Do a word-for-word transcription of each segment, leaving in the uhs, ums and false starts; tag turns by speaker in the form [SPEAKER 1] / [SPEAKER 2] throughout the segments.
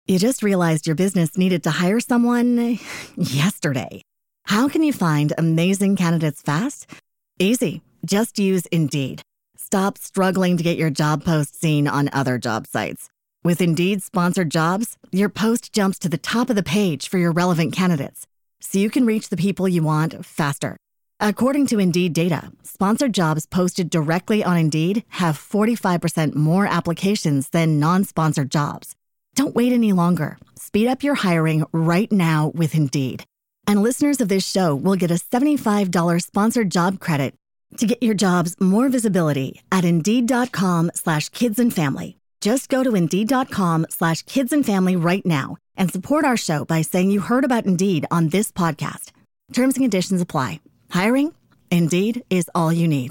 [SPEAKER 1] You just realized your business needed to hire someone yesterday. How can you find amazing candidates fast? Easy. Just use Indeed. Stop struggling to get your job post seen on other job sites. With Indeed sponsored jobs, your post jumps to the top of the page for your relevant candidates, so you can reach the people you want faster. According to Indeed data, sponsored jobs posted directly on Indeed have forty-five percent more applications than non-sponsored jobs. Don't wait any longer. Speed up your hiring right now with Indeed. And listeners of this show will get a seventy-five dollars sponsored job credit to get your jobs more visibility at Indeed.com slash kids and family. Just go to Indeed.com slash kids and family right now and support our show by saying you heard about Indeed on this podcast. Terms and conditions apply. Hiring? Indeed is all you need.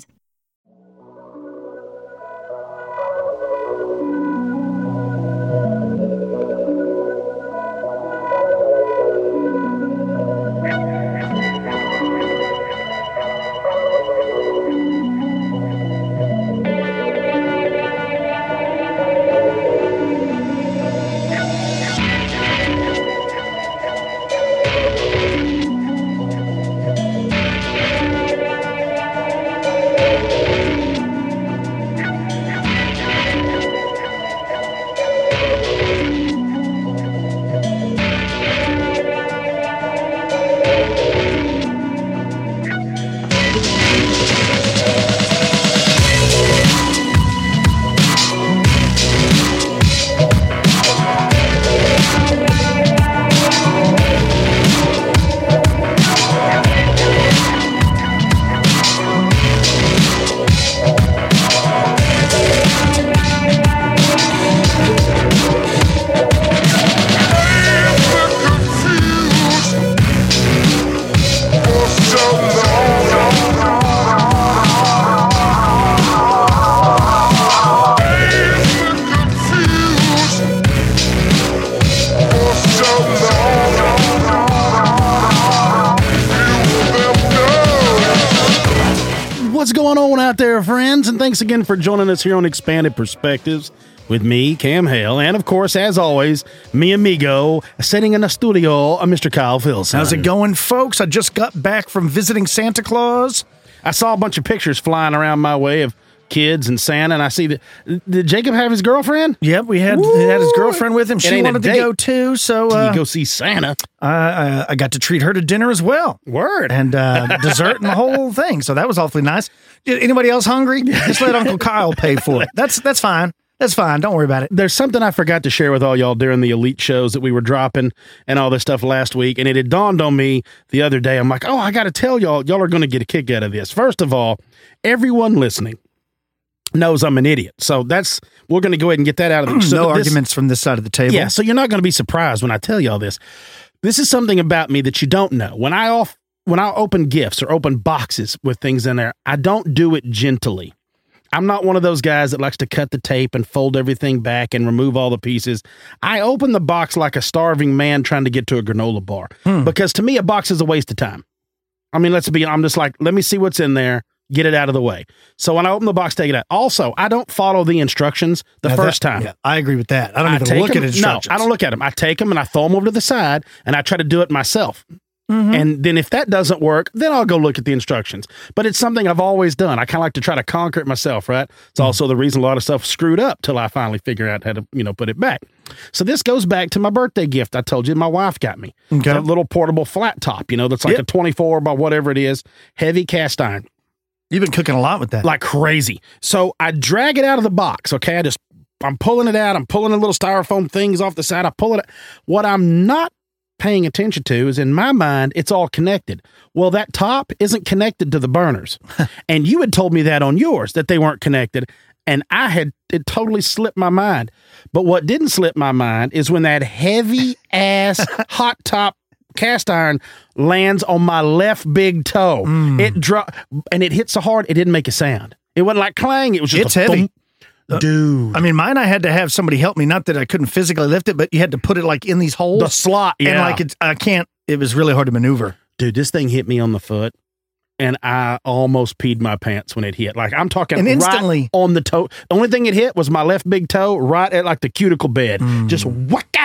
[SPEAKER 2] Out there, friends, and thanks again for joining us here on Expanded Perspectives with me, Cam Hale, and of course, as always, mi amigo, sitting in the studio, uh, Mister Kyle Filson.
[SPEAKER 3] How's it going, folks? I just got back from visiting Santa Claus.
[SPEAKER 2] I saw a bunch of pictures flying around my way of kids and Santa, and I see that. Did Jacob have his girlfriend?
[SPEAKER 3] Yep, we had he had his girlfriend with him. She wanted to go too, so
[SPEAKER 2] uh,
[SPEAKER 3] uh,
[SPEAKER 2] you go see Santa.
[SPEAKER 3] I, I I got to treat her to dinner as well.
[SPEAKER 2] Word
[SPEAKER 3] and uh, dessert and the whole thing. So that was awfully nice. Anybody else hungry? Just let Uncle Kyle pay for it. That's that's fine. That's fine. Don't worry about it.
[SPEAKER 2] There's something I forgot to share with all y'all during the Elite shows that we were dropping and all this stuff last week, and it had dawned on me the other day. I'm like, oh, I got to tell y'all, y'all are going to get a kick out of this. First of all, everyone listening knows I'm an idiot. So that's, we're going to go ahead and get that out of the so
[SPEAKER 3] No
[SPEAKER 2] this,
[SPEAKER 3] arguments from this side of the table.
[SPEAKER 2] Yeah, so you're not going to be surprised when I tell y'all this. This is something about me that you don't know. When I off, when I open gifts or open boxes with things in there, I don't do it gently. I'm not one of those guys that likes to cut the tape and fold everything back and remove all the pieces. I open the box like a starving man trying to get to a granola bar hmm. because to me, a box is a waste of time. I mean, let's be, I'm just like, let me see what's in there. Get it out of the way. So when I open the box, take it out. Also, I don't follow the instructions the
[SPEAKER 3] now
[SPEAKER 2] first
[SPEAKER 3] that,
[SPEAKER 2] time.
[SPEAKER 3] Yeah, I agree with that. I don't I even look
[SPEAKER 2] them,
[SPEAKER 3] at instructions.
[SPEAKER 2] No, I don't look at them. I take them and I throw them over to the side and I try to do it myself. Mm-hmm. And then if that doesn't work, then I'll go look at the instructions. But it's something I've always done. I kind of like to try to conquer it myself, right? It's mm-hmm. also the reason a lot of stuff screwed up till I finally figure out how to, you know, put it back. So this goes back to my birthday gift I told you my wife got me.
[SPEAKER 3] Okay.
[SPEAKER 2] A little portable flat top, you know, that's like yep. a twenty-four by whatever it is, heavy cast iron.
[SPEAKER 3] You've been cooking a lot with that.
[SPEAKER 2] Like crazy. So I drag it out of the box, okay? I just, I'm pulling it out. I'm pulling the little styrofoam things off the side. I pull it out. What I'm not paying attention to is in my mind, it's all connected. Well, that top isn't connected to the burners. And you had told me that on yours, that they weren't connected. And I had, it totally slipped my mind. But what didn't slip my mind is when that heavy ass hot top cast iron lands on my left big toe. Mm. It drop and it hit so hard, it didn't make a sound. It wasn't like clang. It was just
[SPEAKER 3] it's heavy.
[SPEAKER 2] Thump. Dude.
[SPEAKER 3] I mean, mine, I had to have somebody help me. Not that I couldn't physically lift it, but you had to put it like in these holes.
[SPEAKER 2] The slot, yeah.
[SPEAKER 3] And like, it's, I can't, it was really hard to maneuver.
[SPEAKER 2] Dude, this thing hit me on the foot and I almost peed my pants when it hit. Like, I'm talking
[SPEAKER 3] and
[SPEAKER 2] right
[SPEAKER 3] instantly
[SPEAKER 2] on the toe. The only thing it hit was my left big toe right at like the cuticle bed. Mm. Just whacka!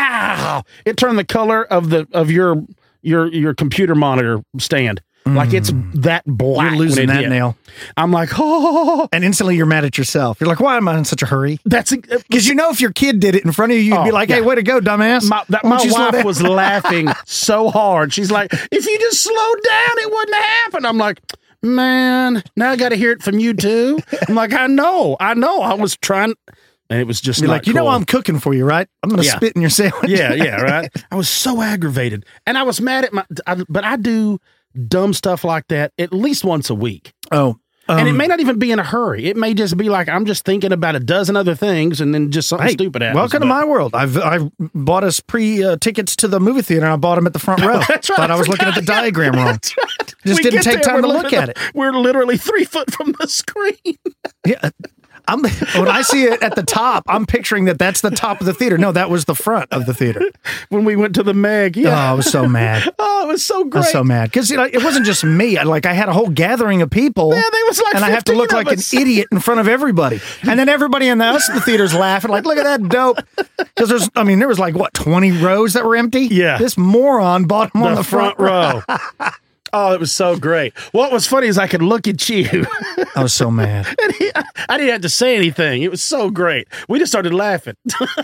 [SPEAKER 2] oh, it turned the color of the of your your your computer monitor stand. Like it's that black.
[SPEAKER 3] You're losing that
[SPEAKER 2] hit.
[SPEAKER 3] nail.
[SPEAKER 2] I'm like, oh.
[SPEAKER 3] And instantly you're mad at yourself. You're like, why am I in such a hurry?
[SPEAKER 2] That's
[SPEAKER 3] because you know if your kid did it in front of you, you'd
[SPEAKER 2] oh,
[SPEAKER 3] be like, hey,
[SPEAKER 2] yeah.
[SPEAKER 3] way to go, dumbass.
[SPEAKER 2] My, that, my wife was laughing so hard. She's like, if you just slowed down, it wouldn't happen. I'm like, man, now I got to hear it from you too. I'm like, I know, I know. I was trying. And it was just
[SPEAKER 3] You're
[SPEAKER 2] not
[SPEAKER 3] like, you
[SPEAKER 2] cool.
[SPEAKER 3] know, I'm cooking for you, right? I'm going to
[SPEAKER 2] Yeah.
[SPEAKER 3] spit in your sandwich.
[SPEAKER 2] Yeah, yeah, right. I was so aggravated. And I was mad at my, I, but I do dumb stuff like that at least once a week.
[SPEAKER 3] Oh. Um,
[SPEAKER 2] and it may not even be in a hurry. It may just be like, I'm just thinking about a dozen other things and then just something
[SPEAKER 3] hey,
[SPEAKER 2] stupid happens.
[SPEAKER 3] welcome
[SPEAKER 2] but,
[SPEAKER 3] to my world. I've I've bought us pre uh, tickets to the movie theater and I bought them at the front row.
[SPEAKER 2] That's right.
[SPEAKER 3] Thought I,
[SPEAKER 2] I
[SPEAKER 3] was looking at the
[SPEAKER 2] forgot.
[SPEAKER 3] diagram wrong.
[SPEAKER 2] That's right.
[SPEAKER 3] Just
[SPEAKER 2] We
[SPEAKER 3] didn't
[SPEAKER 2] get
[SPEAKER 3] take
[SPEAKER 2] there,
[SPEAKER 3] time to
[SPEAKER 2] we're
[SPEAKER 3] look
[SPEAKER 2] looking
[SPEAKER 3] at it.
[SPEAKER 2] We're literally three foot from the screen.
[SPEAKER 3] Yeah. I'm, when I see it at the top, I'm picturing that that's the top of the theater. No, that was the front of the theater.
[SPEAKER 2] When we went to the Meg. Yeah.
[SPEAKER 3] Oh, I was so mad.
[SPEAKER 2] Oh, it was so
[SPEAKER 3] I
[SPEAKER 2] great.
[SPEAKER 3] was so mad because you know it wasn't just me. I, like I had a whole gathering of people.
[SPEAKER 2] Yeah, there was like
[SPEAKER 3] and I have to look
[SPEAKER 2] fifteen
[SPEAKER 3] like
[SPEAKER 2] of us.
[SPEAKER 3] an idiot in front of everybody. And then everybody in the rest of the theater's laughing like, look at that dope. Because there's, I mean, there was like what twenty rows that were empty.
[SPEAKER 2] Yeah.
[SPEAKER 3] This moron bought them
[SPEAKER 2] the
[SPEAKER 3] on the
[SPEAKER 2] front, row. Oh, it was so great. What was funny is I could look at you.
[SPEAKER 3] I was so mad.
[SPEAKER 2] And he, I didn't have to say anything. It was so great. We just started laughing.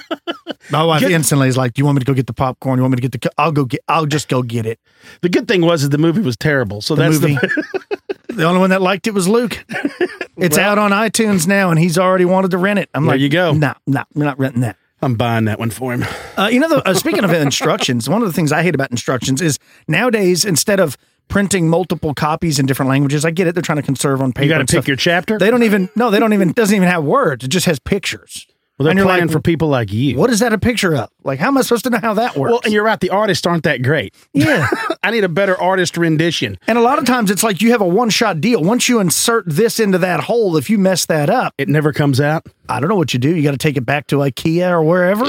[SPEAKER 3] My wife
[SPEAKER 2] Get-
[SPEAKER 3] instantly is like, "Do you want me to go get the popcorn? You want me to get the? Co-? I'll go get. I'll just go get it."
[SPEAKER 2] The good thing was that the movie was terrible. So
[SPEAKER 3] The
[SPEAKER 2] that's
[SPEAKER 3] movie.
[SPEAKER 2] the
[SPEAKER 3] The only one that liked it was Luke. It's
[SPEAKER 2] Well-
[SPEAKER 3] out on iTunes now, and he's already wanted to rent it. I'm
[SPEAKER 2] There
[SPEAKER 3] like,
[SPEAKER 2] you go.
[SPEAKER 3] No, no, we're not renting that.
[SPEAKER 2] I'm buying that one for him.
[SPEAKER 3] Uh, you know, the, uh, speaking of instructions, one of the things I hate about instructions is nowadays instead of printing multiple copies in different languages, I get it, they're trying to conserve on paper.
[SPEAKER 2] You got to
[SPEAKER 3] and
[SPEAKER 2] pick
[SPEAKER 3] stuff.
[SPEAKER 2] your chapter.
[SPEAKER 3] They don't even. No, they don't even. Doesn't even have words. It just has pictures.
[SPEAKER 2] Well, they're
[SPEAKER 3] and you're
[SPEAKER 2] playing
[SPEAKER 3] like,
[SPEAKER 2] for people like you.
[SPEAKER 3] What is that a picture of? Like, how am I supposed to know how that works?
[SPEAKER 2] Well, and you're right. The artists aren't that great.
[SPEAKER 3] Yeah.
[SPEAKER 2] I need a better artist rendition.
[SPEAKER 3] And a lot of times it's like you have a one-shot deal. Once you insert this into that hole, if you mess that up,
[SPEAKER 2] It never comes out.
[SPEAKER 3] I don't know what you do. You got to take it back to IKEA or wherever.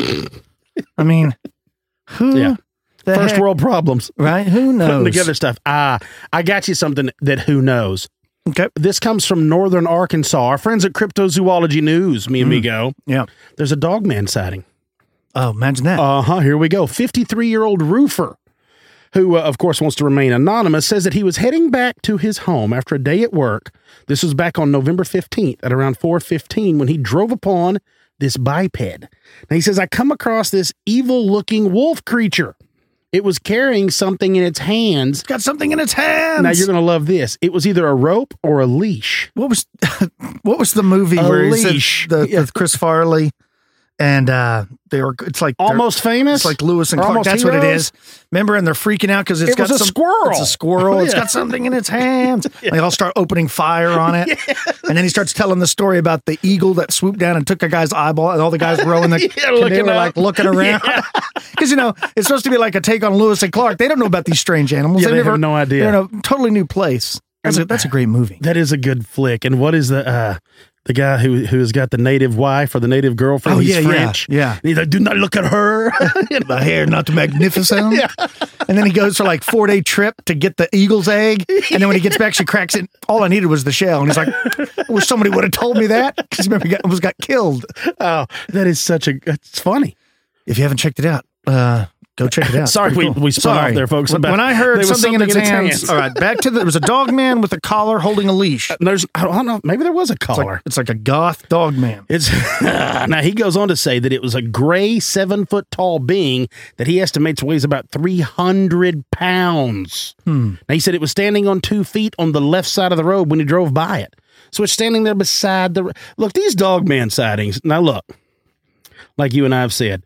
[SPEAKER 3] I mean, who?
[SPEAKER 2] Yeah.
[SPEAKER 3] the
[SPEAKER 2] First
[SPEAKER 3] heck-
[SPEAKER 2] world problems.
[SPEAKER 3] right? Who knows?
[SPEAKER 2] Putting together stuff. Ah, I got you something that who knows.
[SPEAKER 3] Okay.
[SPEAKER 2] This comes from Northern Arkansas. Our friends at Cryptozoology News, me and me go.
[SPEAKER 3] Yeah.
[SPEAKER 2] There's a dogman sighting.
[SPEAKER 3] Oh, imagine that.
[SPEAKER 2] Uh huh. Here we go. fifty-three-year-old roofer, who, uh, of course, wants to remain anonymous, says that he was heading back to his home after a day at work. This was back on November fifteenth at around four fifteen when he drove upon this biped. Now, he says, I come across this evil-looking wolf creature. It was carrying something in its hands.
[SPEAKER 3] It's got something in its hands.
[SPEAKER 2] Now, you're going to love this. It was either a rope or a leash.
[SPEAKER 3] What was what was the movie
[SPEAKER 2] A
[SPEAKER 3] where he said
[SPEAKER 2] leash.
[SPEAKER 3] the,
[SPEAKER 2] Yeah.
[SPEAKER 3] with Chris Farley and uh they were it's like they're-
[SPEAKER 2] Almost famous?
[SPEAKER 3] it's like Lewis and
[SPEAKER 2] Or
[SPEAKER 3] Clark.
[SPEAKER 2] Almost
[SPEAKER 3] That's what it
[SPEAKER 2] Heroes?
[SPEAKER 3] is. Remember, and they're freaking out because it's
[SPEAKER 2] It
[SPEAKER 3] got
[SPEAKER 2] was a
[SPEAKER 3] some,
[SPEAKER 2] squirrel.
[SPEAKER 3] It's a squirrel. It's
[SPEAKER 2] Yeah.
[SPEAKER 3] got something in its hands. They all start opening fire on it, and then he starts telling the story about the eagle that swooped down and took a guy's eyeball, and all the guys rowing the
[SPEAKER 2] Yeah,
[SPEAKER 3] canoe
[SPEAKER 2] looking
[SPEAKER 3] were
[SPEAKER 2] up.
[SPEAKER 3] like looking around because you know it's supposed to be like a take on Lewis and Clark. They don't know about these strange animals.
[SPEAKER 2] Yeah,
[SPEAKER 3] They've
[SPEAKER 2] they have
[SPEAKER 3] never-
[SPEAKER 2] no idea.
[SPEAKER 3] They're in a totally new place. That's a, that's a great movie.
[SPEAKER 2] That is a good flick. And what is the uh, the guy who who has got the native wife or the native girlfriend?
[SPEAKER 3] Oh,
[SPEAKER 2] He's
[SPEAKER 3] yeah, yeah,
[SPEAKER 2] French.
[SPEAKER 3] yeah.
[SPEAKER 2] And he's like, do not look at her.
[SPEAKER 3] The hair not magnificent. Yeah. And then he goes for like four day trip to get the eagle's egg. And then when he gets back, she cracks it. All I needed was the shell. And he's like, I wish somebody would have told me that. Because remember, he got, almost got killed.
[SPEAKER 2] Oh, that is such a. It's funny.
[SPEAKER 3] If you haven't checked it out, uh, go check it out.
[SPEAKER 2] Sorry,
[SPEAKER 3] Pretty
[SPEAKER 2] we-
[SPEAKER 3] cool.
[SPEAKER 2] we spun off
[SPEAKER 3] Sorry.
[SPEAKER 2] there, folks,
[SPEAKER 3] When,
[SPEAKER 2] about-
[SPEAKER 3] when I heard
[SPEAKER 2] there was
[SPEAKER 3] something, in, its,
[SPEAKER 2] something in its
[SPEAKER 3] hands,
[SPEAKER 2] hands.
[SPEAKER 3] all right, back to the, there was a dog man with a collar holding a leash.
[SPEAKER 2] And there's, I don't know, maybe there was a
[SPEAKER 3] It's
[SPEAKER 2] collar.
[SPEAKER 3] like, it's like a goth dog man.
[SPEAKER 2] It's now he goes on to say that it was a gray, seven foot tall being that he estimates weighs about three hundred pounds.
[SPEAKER 3] Hmm.
[SPEAKER 2] Now he said it was standing on two feet on the left side of the road when he drove by it. So it's standing there beside the. Look, these dogman sightings. Now look, like you and I have said,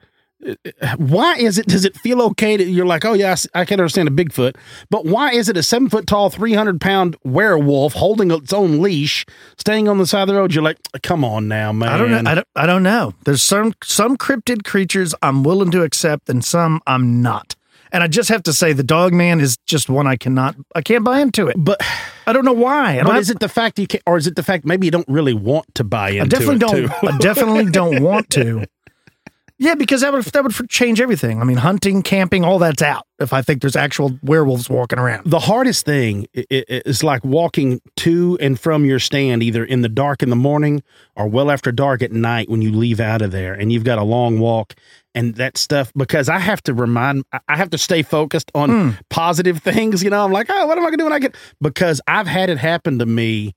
[SPEAKER 2] why is it? Does it feel okay that you're like, oh yeah, I s- I can understand a Bigfoot, but why is it a seven foot tall, three hundred pound werewolf holding its own leash, staying on the side of the road? You're like, come on now, man.
[SPEAKER 3] I don't know. I don't, I don't know. There's some some cryptid creatures I'm willing to accept and some I'm not. And I just have to say the dog man is just one I cannot I can't buy into it.
[SPEAKER 2] But
[SPEAKER 3] I don't know why. I don't
[SPEAKER 2] but
[SPEAKER 3] have-
[SPEAKER 2] is it the fact you can, or is it the fact maybe you don't really want to buy into
[SPEAKER 3] I definitely
[SPEAKER 2] it
[SPEAKER 3] don't
[SPEAKER 2] too?
[SPEAKER 3] I definitely don't want to. Yeah, because that would that would change everything. I mean, hunting, camping, all that's out if I think there's actual werewolves walking around.
[SPEAKER 2] The hardest thing is like walking to and from your stand, either in the dark in the morning or well after dark at night when you leave out of there and you've got a long walk and that stuff, because I have to remind, I have to stay focused on mm. positive things. You know, I'm like, oh, what am I going to do when I get, because I've had it happen to me.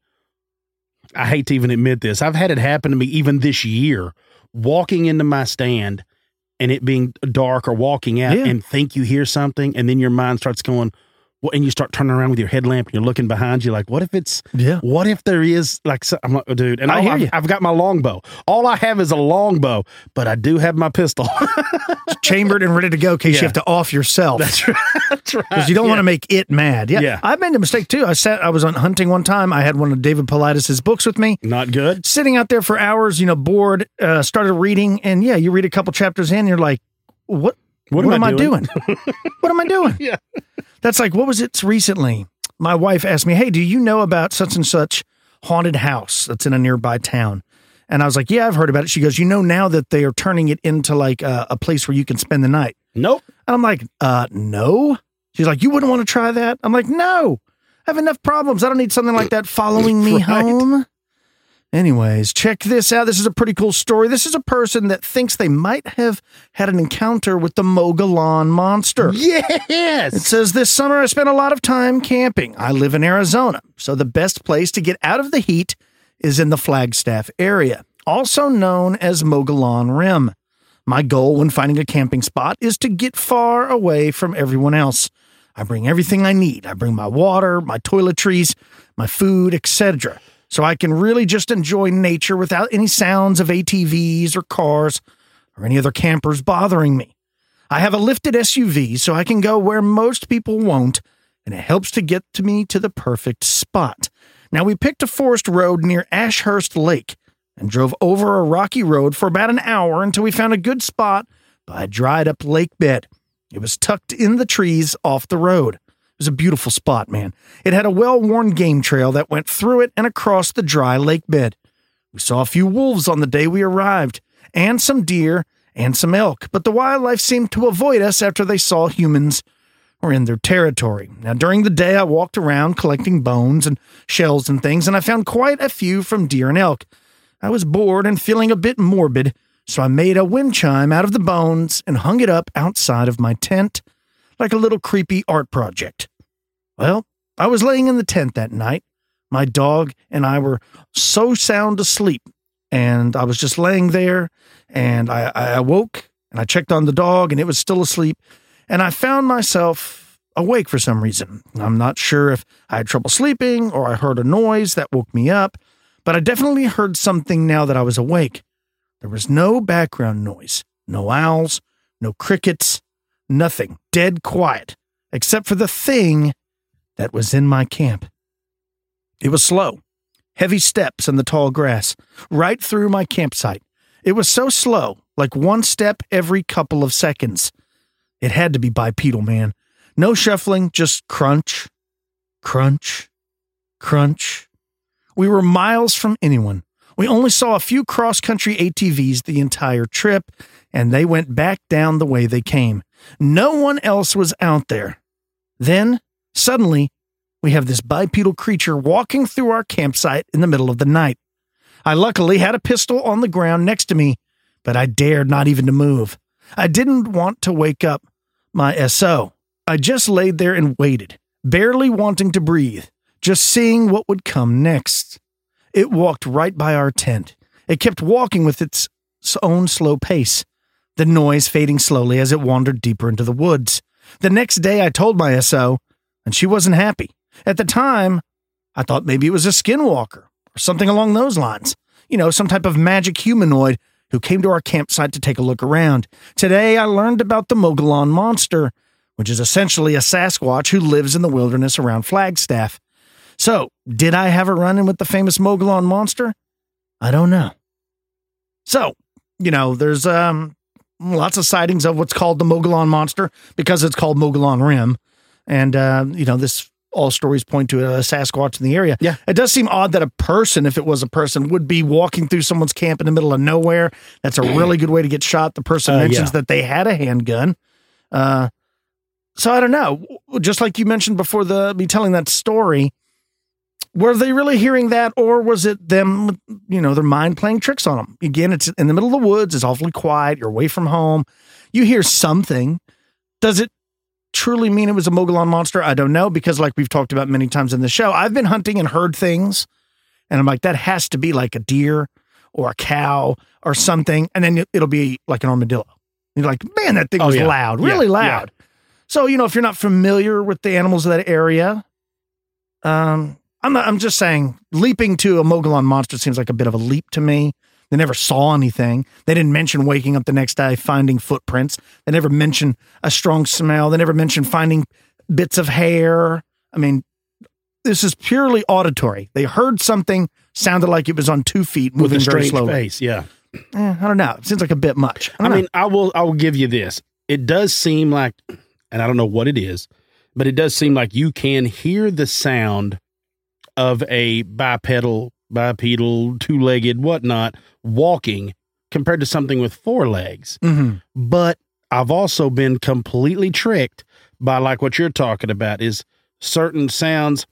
[SPEAKER 2] I hate to even admit this. I've had it happen to me even this year, walking into my stand and it being dark or walking out yeah. and think you hear something. And then your mind starts going, well, and you start turning around with your headlamp and you're looking behind you like, what if it's, yeah. what if there is like, I'm like, oh, dude, and I, I I've, I've got my longbow. All I have is a longbow, but I do have my pistol.
[SPEAKER 3] Chambered and ready to go in case yeah. you have to off yourself.
[SPEAKER 2] That's right. That's right.
[SPEAKER 3] Because you don't yeah. want to make it mad. Yeah.
[SPEAKER 2] yeah.
[SPEAKER 3] I made a mistake too. I sat, I was on hunting one time. I had one of David Paulides' books with me.
[SPEAKER 2] Not good.
[SPEAKER 3] Sitting out there for hours, you know, bored, uh, started reading. And yeah, you read a couple chapters in, you're like, what, what, what am, am I doing? doing? What am I doing?
[SPEAKER 2] Yeah.
[SPEAKER 3] That's like, what was it recently? My wife asked me, hey, do you know about such and such haunted house that's in a nearby town? And I was like, yeah, I've heard about it. She goes, you know now that they are turning it into like a, a place where you can spend the night?
[SPEAKER 2] Nope.
[SPEAKER 3] And I'm like, uh, no. She's like, you wouldn't want to try that? I'm like, no. I have enough problems. I don't need something like that following me right. home. Anyways, check this out. This is a pretty cool story. This is a person that thinks they might have had an encounter with the Mogollon Monster.
[SPEAKER 2] Yes!
[SPEAKER 3] It says, this summer I spent a lot of time camping. I live in Arizona, so the best place to get out of the heat is in the Flagstaff area, also known as Mogollon Rim. My goal when finding a camping spot is to get far away from everyone else. I bring everything I need. I bring my water, my toiletries, my food, et cetera, so I can really just enjoy nature without any sounds of A T Vs or cars or any other campers bothering me. I have a lifted S U V so I can go where most people won't, and it helps to get to me to the perfect spot. Now, we picked a forest road near Ashurst Lake and drove over a rocky road for about an hour until we found a good spot by a dried-up lake bed. It was tucked in the trees off the road. It was a beautiful spot, man. It had a well-worn game trail that went through it and across the dry lake bed. We saw a few wolves on the day we arrived, and some deer and some elk, but the wildlife seemed to avoid us after they saw humans or in their territory. Now, during the day, I walked around collecting bones and shells and things, and I found quite a few from deer and elk. I was bored and feeling a bit morbid, so I made a wind chime out of the bones and hung it up outside of my tent like a little creepy art project. Well, I was laying in the tent that night. My dog and I were so sound asleep, and I was just laying there, and I, I awoke, and I checked on the dog, and it was still asleep, and I found myself awake for some reason. I'm not sure if I had trouble sleeping or I heard a noise that woke me up, but I definitely heard something now that I was awake. There was no background noise, no owls, no crickets, nothing, dead quiet, except for the thing that was in my camp. It was slow, heavy steps in the tall grass, right through my campsite. It was so slow, like one step every couple of seconds. It had to be bipedal, man. No shuffling, just crunch, crunch, crunch. We were miles from anyone. We only saw a few cross-country A T Vs the entire trip, and they went back down the way they came. No one else was out there. Then, suddenly, we have this bipedal creature walking through our campsite in the middle of the night. I luckily had a pistol on the ground next to me, but I dared not even to move. I didn't want to wake up my S O. I just laid there and waited, barely wanting to breathe, just seeing what would come next. It walked right by our tent. It kept walking with its own slow pace, the noise fading slowly as it wandered deeper into the woods. The next day I told my S O, and she wasn't happy. At the time, I thought maybe it was a skinwalker or something along those lines. You know, some type of magic humanoid who came to our campsite to take a look around. Today, I learned about the Mogollon Monster, which is essentially a Sasquatch who lives in the wilderness around Flagstaff. So, did I have a run-in with the famous Mogollon Monster? I don't know. So, you know, there's um lots of sightings of what's called the Mogollon Monster because it's called Mogollon Rim. And, uh, you know, this all stories point to a Sasquatch in the area.
[SPEAKER 2] Yeah.
[SPEAKER 3] It does seem odd that a person, if it was a person, would be walking through someone's camp in the middle of nowhere. That's a really good way to get shot. The person
[SPEAKER 2] Uh,
[SPEAKER 3] mentions
[SPEAKER 2] yeah.
[SPEAKER 3] that they had a handgun. Uh, so I don't know. Just like you mentioned before the me telling that story, were they really hearing that, or was it them, you know, their mind playing tricks on them? Again, it's in the middle of the woods. It's awfully quiet. You're away from home. You hear something. Does it truly mean it was a Mogollon monster? I don't know, because like we've talked about many times in the show, I've been hunting and heard things, and I'm like, that has to be like a deer or a cow or something, and then it'll be like an armadillo. And you're like, man, that thing
[SPEAKER 2] Oh,
[SPEAKER 3] was
[SPEAKER 2] yeah.
[SPEAKER 3] loud,
[SPEAKER 2] Yeah,
[SPEAKER 3] really
[SPEAKER 2] yeah.
[SPEAKER 3] loud. So, you know, if you're not familiar with the animals of that area, um, I'm not, I'm just saying, leaping to a Mogollon monster seems like a bit of a leap to me. They never saw anything. They didn't mention waking up the next day, finding footprints. They never mentioned a strong smell. They never mentioned finding bits of hair. I mean, this is purely auditory. They heard something, sounded like it was on two feet,
[SPEAKER 2] With
[SPEAKER 3] moving
[SPEAKER 2] a
[SPEAKER 3] very
[SPEAKER 2] strange
[SPEAKER 3] slowly.
[SPEAKER 2] face, yeah.
[SPEAKER 3] Eh, I don't know. It seems like a bit much. I,
[SPEAKER 2] I
[SPEAKER 3] don't know.
[SPEAKER 2] mean, I will I will give you this. It does seem like, and I don't know what it is, but it does seem like you can hear the sound of a bipedal, bipedal, two-legged, whatnot, walking compared to something with four legs.
[SPEAKER 3] Mhm.
[SPEAKER 2] But I've also been completely tricked by like what you're talking about is certain sounds.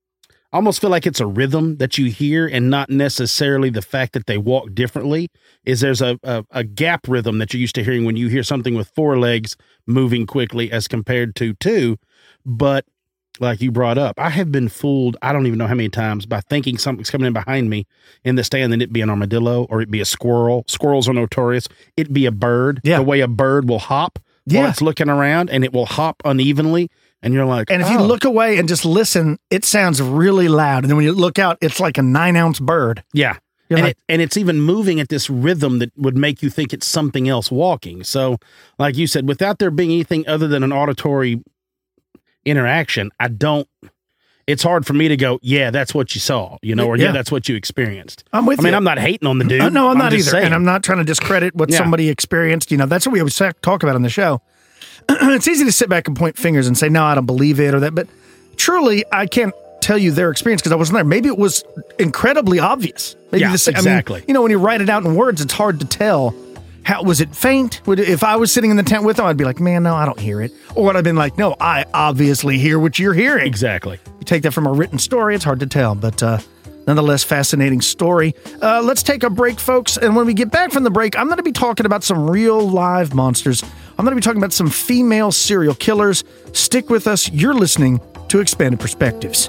[SPEAKER 2] I almost feel like it's a rhythm that you hear and not necessarily the fact that they walk differently. Is there's a, a, a gap rhythm that you're used to hearing when you hear something with four legs moving quickly as compared to two. But like you brought up, I have been fooled, I don't even know how many times, by thinking something's coming in behind me in the stand, and it be an armadillo or it be a squirrel. Squirrels are notorious. It be a bird.
[SPEAKER 3] Yeah.
[SPEAKER 2] The way a bird will hop
[SPEAKER 3] Yeah.
[SPEAKER 2] while it's looking around, and it will hop unevenly. And you're like,
[SPEAKER 3] And if you
[SPEAKER 2] oh.
[SPEAKER 3] look away and just listen, it sounds really loud. And then when you look out, it's like a nine ounce bird.
[SPEAKER 2] Yeah.
[SPEAKER 3] You're
[SPEAKER 2] and
[SPEAKER 3] like-
[SPEAKER 2] it, and it's even moving at this rhythm that would make you think it's something else walking. So, like you said, without there being anything other than an auditory interaction, I don't, it's hard for me to go, yeah, that's what you saw, you know, or yeah,
[SPEAKER 3] Yeah.
[SPEAKER 2] that's what you experienced.
[SPEAKER 3] I'm with
[SPEAKER 2] I mean,
[SPEAKER 3] you.
[SPEAKER 2] I'm not hating on the dude.
[SPEAKER 3] Uh, no, I'm, not
[SPEAKER 2] just
[SPEAKER 3] either.
[SPEAKER 2] saying.
[SPEAKER 3] And I'm not trying to discredit what
[SPEAKER 2] Yeah.
[SPEAKER 3] somebody experienced. You know, that's what we always sa- talk about on the show. It's easy to sit back and point fingers and say, no, I don't believe it or that. But truly, I can't tell you their experience because I wasn't there. Maybe it was incredibly obvious. Maybe
[SPEAKER 2] Yeah,
[SPEAKER 3] the sa- I mean,
[SPEAKER 2] exactly.
[SPEAKER 3] you know, when you write it out in words, it's hard to tell. How was it faint? Would, if I was sitting in the tent with them, I'd be like, man, no, I don't hear it. Or would I have been like, no, I obviously hear what you're hearing.
[SPEAKER 2] Exactly.
[SPEAKER 3] You take that from a written story, it's hard to tell, but uh, nonetheless, fascinating story. Uh, let's take a break, folks. And when we get back from the break, I'm going to be talking about some real live monsters. I'm going to be talking about some female serial killers. Stick with us. You're listening to Expanded Perspectives.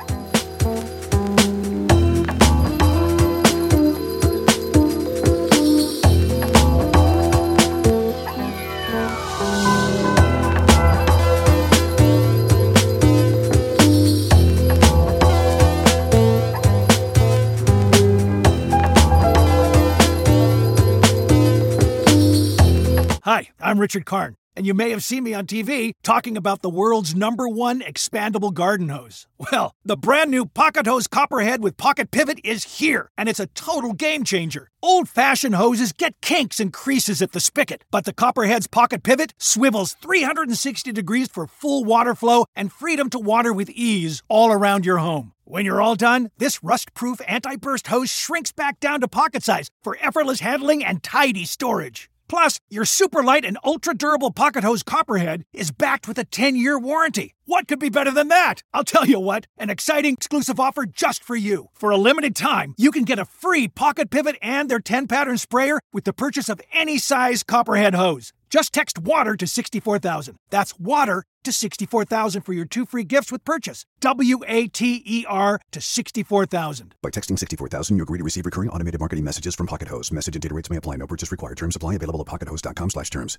[SPEAKER 4] Hi, I'm Richard Karn, and you may have seen me on T V talking about the world's number one expandable garden hose. Well, the brand new Pocket Hose Copperhead with Pocket Pivot is here, and it's a total game changer. Old-fashioned hoses get kinks and creases at the spigot, but the Copperhead's Pocket Pivot swivels three hundred sixty degrees for full water flow and freedom to water with ease all around your home. When you're all done, this rust-proof anti-burst hose shrinks back down to pocket size for effortless handling and tidy storage. Plus, your super light and ultra durable Pocket Hose Copperhead is backed with a ten-year warranty. What could be better than that? I'll tell you what, an exciting exclusive offer just for you. For a limited time, you can get a free Pocket Pivot and their ten-pattern sprayer with the purchase of any size Copperhead hose. Just text WATER to sixty-four thousand. That's WATER to sixty-four thousand for your two free gifts with purchase. W A T E R to sixty-four thousand.
[SPEAKER 5] By texting sixty-four thousand, you agree to receive recurring automated marketing messages from Pocket Hose. Message and data rates may apply. No purchase required. Terms apply. Available at pockethose.com slash terms.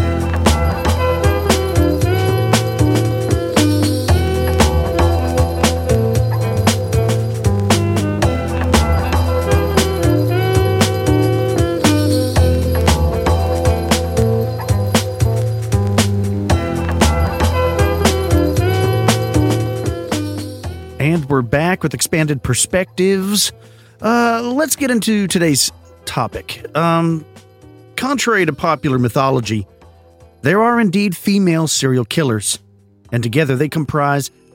[SPEAKER 3] And we're back with Expanded Perspectives. Uh, let's get into today's topic. Um, contrary to popular mythology, there are indeed female serial killers, and together they comprise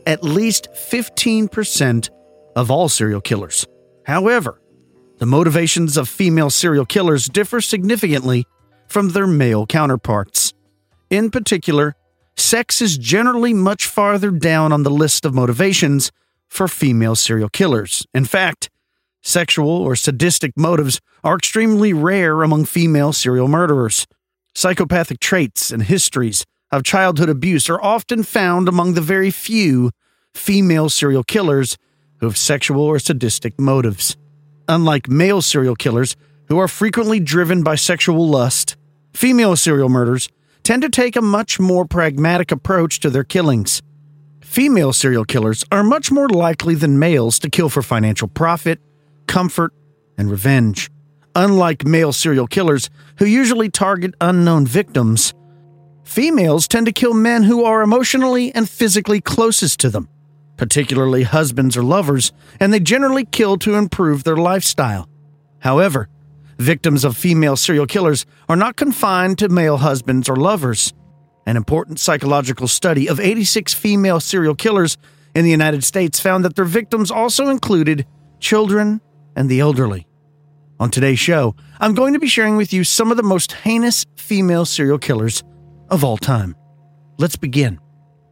[SPEAKER 3] at least fifteen percent of all serial killers. However, the motivations of female serial killers differ significantly from their male counterparts. In particular, sex is generally much farther down on the list of motivations for female serial killers. In fact, sexual or sadistic motives are extremely rare among female serial murderers. Psychopathic traits and histories of childhood abuse are often found among the very few female serial killers who have sexual or sadistic motives. Unlike male serial killers, who are frequently driven by sexual lust, female serial murderers tend to take a much more pragmatic approach to their killings. Female serial killers are much more likely than males to kill for financial profit, comfort, and revenge. Unlike male serial killers, who usually target unknown victims, females tend to kill men who are emotionally and physically closest to them, particularly husbands or lovers, and they generally kill to improve their lifestyle. However, victims of female serial killers are not confined to male husbands or lovers. An important psychological study of eighty-six female serial killers in the United States found that their victims also included children and the elderly. On today's show, I'm going to be sharing with you some of the most heinous female serial killers of all time. Let's begin.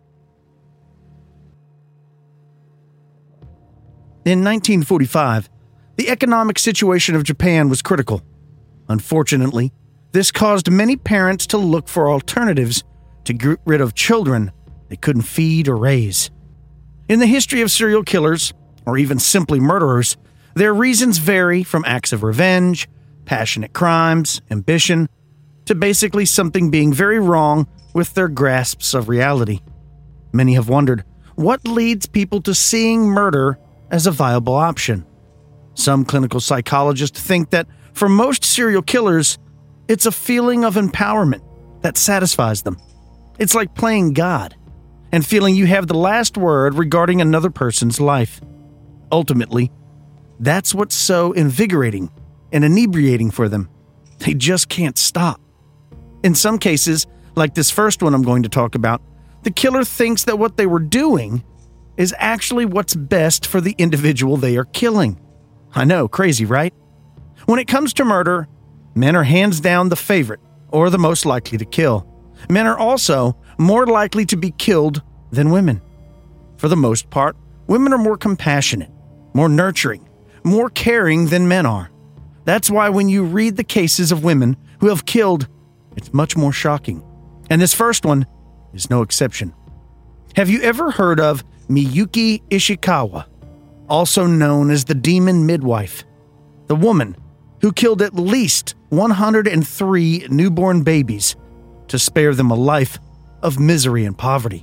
[SPEAKER 3] In nineteen forty-five, the economic situation of Japan was critical. Unfortunately, this caused many parents to look for alternatives to get rid of children they couldn't feed or raise. In the history of serial killers, or even simply murderers, their reasons vary from acts of revenge, passionate crimes, ambition, to basically something being very wrong with their grasps of reality. Many have wondered, what leads people to seeing murder as a viable option? Some clinical psychologists think that for most serial killers, it's a feeling of empowerment that satisfies them. It's like playing God and feeling you have the last word regarding another person's life. Ultimately, that's what's so invigorating and inebriating for them. They just can't stop. In some cases, like this first one I'm going to talk about, the killer thinks that what they were doing is actually what's best for the individual they are killing. I know, crazy, right? When it comes to murder, men are hands down the favorite or the most likely to kill. Men are also more likely to be killed than women. For the most part, women are more compassionate, more nurturing, more caring than men are. That's why when you read the cases of women who have killed, it's much more shocking. And this first one is no exception. Have you ever heard of Miyuki Ishikawa, also known as the Demon Midwife, the woman who killed at least one hundred three newborn babies to spare them a life of misery and poverty?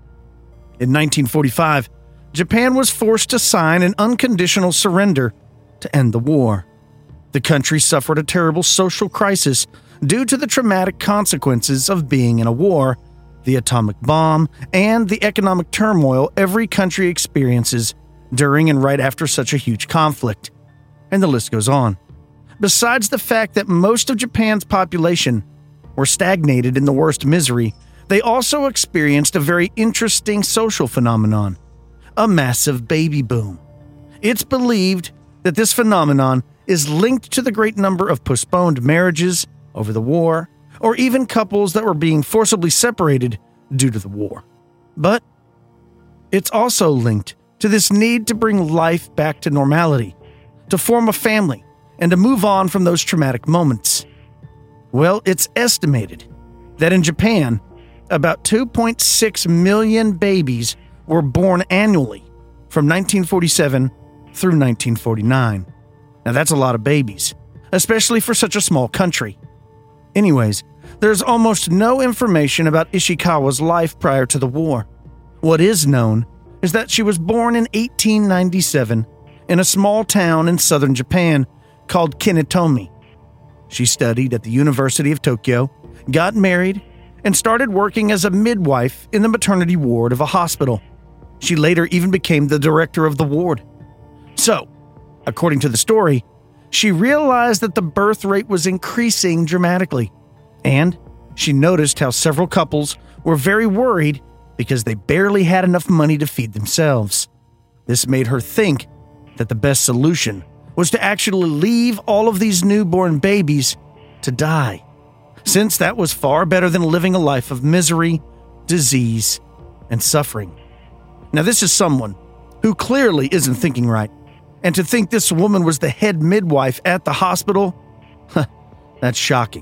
[SPEAKER 3] In nineteen forty-five, Japan was forced to sign an unconditional surrender to end the war. The country suffered a terrible social crisis due to the traumatic consequences of being in a war, the atomic bomb, and the economic turmoil every country experiences during and right after such a huge conflict. And the list goes on. Besides the fact that most of Japan's population were stagnated in the worst misery, they also experienced a very interesting social phenomenon, a massive baby boom. It's believed that this phenomenon is linked to the great number of postponed marriages over the war, or even couples that were being forcibly separated due to the war. But it's also linked to this need to bring life back to normality, to form a family, and to move on from those traumatic moments. Well, it's estimated that in Japan, about two point six million babies were born annually from nineteen forty-seven through nineteen forty-nine. Now that's a lot of babies, especially for such a small country. Anyways, there's almost no information about Ishikawa's life prior to the war. What is known is that she was born in eighteen ninety-seven in a small town in southern Japan called Kinetomi. She studied at the University of Tokyo, got married, and started working as a midwife in the maternity ward of a hospital. She later even became the director of the ward. So, according to the story, she realized that the birth rate was increasing dramatically, and she noticed how several couples were very worried because they barely had enough money to feed themselves. This made her think that the best solution was to actually leave all of these newborn babies to die, since that was far better than living a life of misery, disease, and suffering. Now, this is someone who clearly isn't thinking right, and to think this woman was the head midwife at the hospital, that's shocking.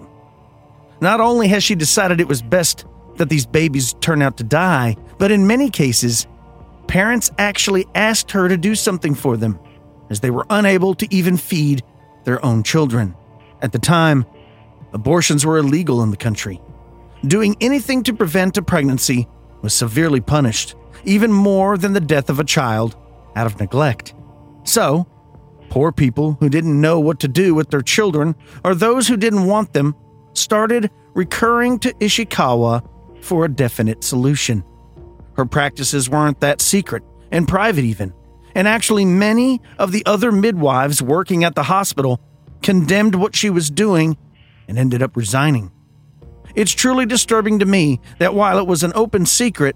[SPEAKER 3] Not only has she decided it was best that these babies turn out to die, but in many cases, parents actually asked her to do something for them, as they were unable to even feed their own children. At the time, abortions were illegal in the country. Doing anything to prevent a pregnancy was severely punished, even more than the death of a child out of neglect. So, poor people who didn't know what to do with their children, or those who didn't want them, started recurring to Ishikawa for a definite solution. Her practices weren't that secret and private even, and actually many of the other midwives working at the hospital condemned what she was doing and ended up resigning. It's truly disturbing to me that while it was an open secret,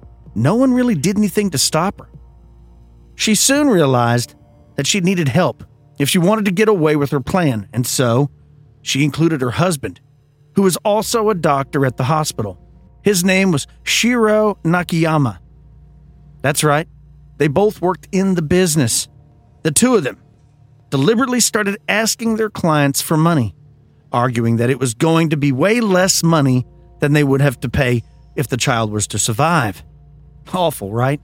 [SPEAKER 3] no one really did anything to stop her. She soon realized that she needed help if she wanted to get away with her plan, and so she included her husband, who was also a doctor at the hospital. His name was Shiro Nakayama. That's right, they both worked in the business. The two of them deliberately started asking their clients for money, arguing that it was going to be way less money than they would have to pay if the child was to survive. Awful, right?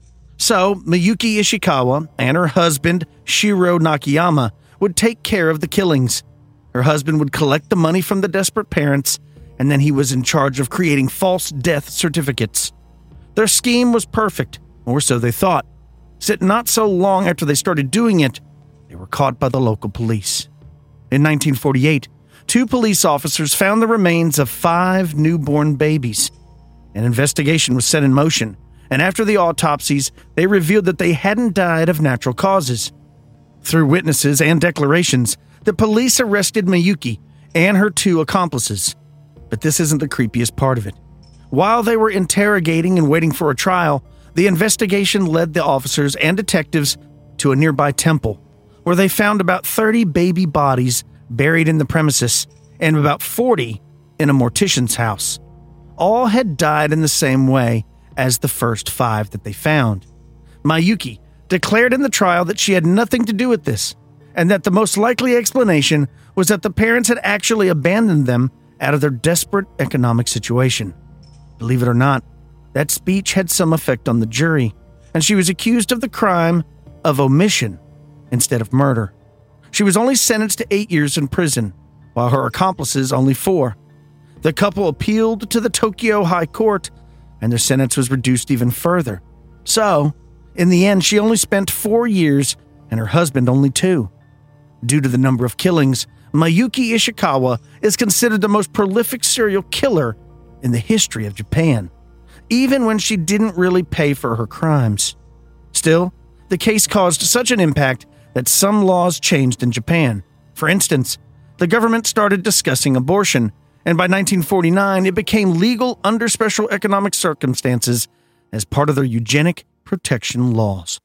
[SPEAKER 3] So, Miyuki Ishikawa and her husband, Shiro Nakayama, would take care of the killings. Her husband would collect the money from the desperate parents, and then he was in charge of creating false death certificates. Their scheme was perfect, or so they thought. Yet not so long after they started doing it, they were caught by the local police. In nineteen forty-eight, two police officers found the remains of five newborn babies. An investigation was set in motion, and after the autopsies, they revealed that they hadn't died of natural causes. Through witnesses and declarations, the police arrested Miyuki and her two accomplices. But this isn't the creepiest part of it. While they were interrogating and waiting for a trial, the investigation led the officers and detectives to a nearby temple, where they found about thirty baby bodies buried in the premises and about forty in a mortician's house. All had died in the same way as the first five that they found. Miyuki declared in the trial that she had nothing to do with this, and that the most likely explanation was that the parents had actually abandoned them out of their desperate economic situation. Believe it or not, that speech had some effect on the jury, and she was accused of the crime of omission instead of murder. She was only sentenced to eight years in prison, while her accomplices only four. The couple appealed to the Tokyo High Court, and their sentence was reduced even further. So, in the end, she only spent four years and her husband only two. Due to the number of killings, Miyuki Ishikawa is considered the most prolific serial killer in the history of Japan, even when she didn't really pay for her crimes. Still, the case caused such an impact that some laws changed in Japan. For instance, the government started discussing abortion, and by nineteen forty-nine, it became legal under special economic circumstances as part of their eugenic protection laws.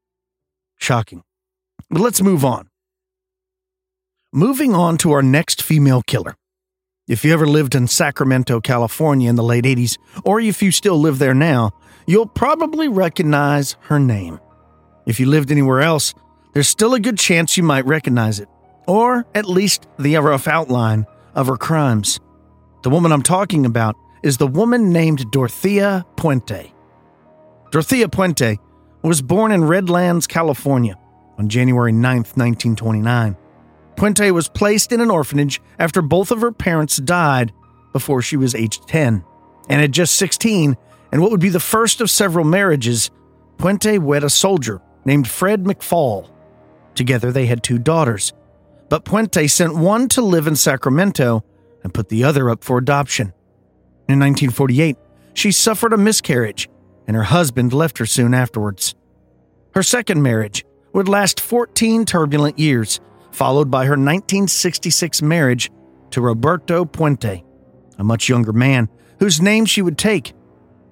[SPEAKER 3] Shocking. But let's move on. Moving on to our next female killer. If you ever lived in Sacramento, California in the late eighties, or if you still live there now, you'll probably recognize her name. If you lived anywhere else, there's still a good chance you might recognize it, or at least the rough outline of her crimes. The woman I'm talking about is the woman named Dorothea Puente. Dorothea Puente was born in Redlands, California on January ninth, nineteen twenty-nine. Puente was placed in an orphanage after both of her parents died before she was aged ten. And at just sixteen, and what would be the first of several marriages, Puente wed a soldier named Fred McFall. Together they had two daughters, but Puente sent one to live in Sacramento and put the other up for adoption. In nineteen forty-eight, she suffered a miscarriage, and her husband left her soon afterwards. Her second marriage would last fourteen turbulent years, followed by her nineteen sixty-six marriage to Roberto Puente, a much younger man whose name she would take.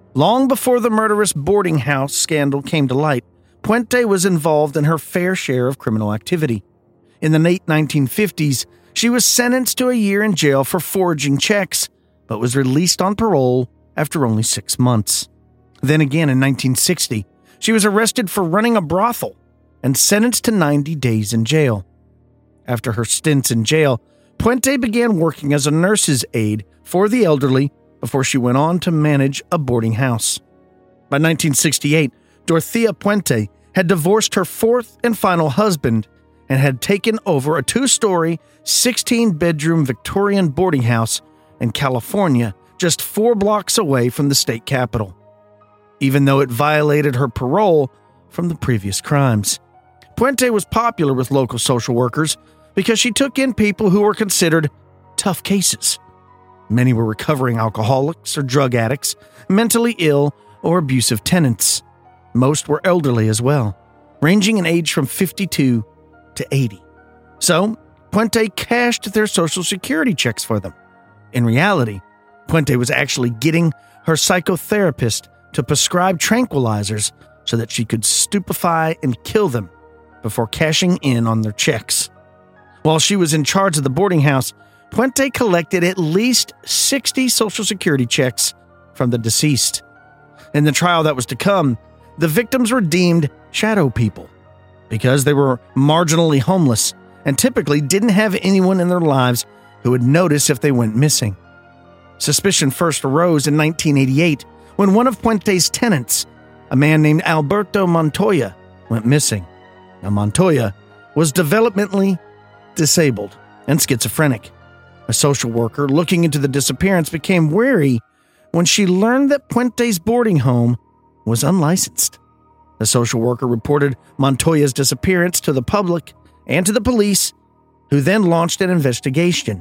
[SPEAKER 3] Long before the murderous boarding house scandal came to light, Puente was involved in her fair share of criminal activity. In the late nineteen fifties, she was sentenced to a year in jail for forging checks, but was released on parole after only six months. Then again in nineteen sixty, she was arrested for running a brothel and sentenced to ninety days in jail. After her stints in jail, Puente began working as a nurse's aide for the elderly before she went on to manage a boarding house. By nineteen sixty-eight, Dorothea Puente had divorced her fourth and final husband and had taken over a two-story, sixteen-bedroom Victorian boarding house in California, just four blocks away from the state capital, even though it violated her parole from the previous crimes. Puente was popular with local social workers because she took in people who were considered tough cases. Many were recovering alcoholics or drug addicts, mentally ill or abusive tenants. Most were elderly as well, ranging in age from fifty-two to eighty. So, Puente cashed their Social Security checks for them. In reality, Puente was actually getting her psychotherapist to prescribe tranquilizers so that she could stupefy and kill them before cashing in on their checks. While she was in charge of the boarding house, Puente collected at least sixty Social Security checks from the deceased. In the trial that was to come, the victims were deemed shadow people because they were marginally homeless and typically didn't have anyone in their lives who would notice if they went missing. Suspicion first arose in nineteen eighty-eight when one of Puente's tenants, a man named Alberto Montoya, went missing. Now, Montoya was developmentally disabled and schizophrenic. A social worker looking into the disappearance became wary when she learned that Puente's boarding home was unlicensed. The social worker reported Montoya's disappearance to the public and to the police, who then launched an investigation.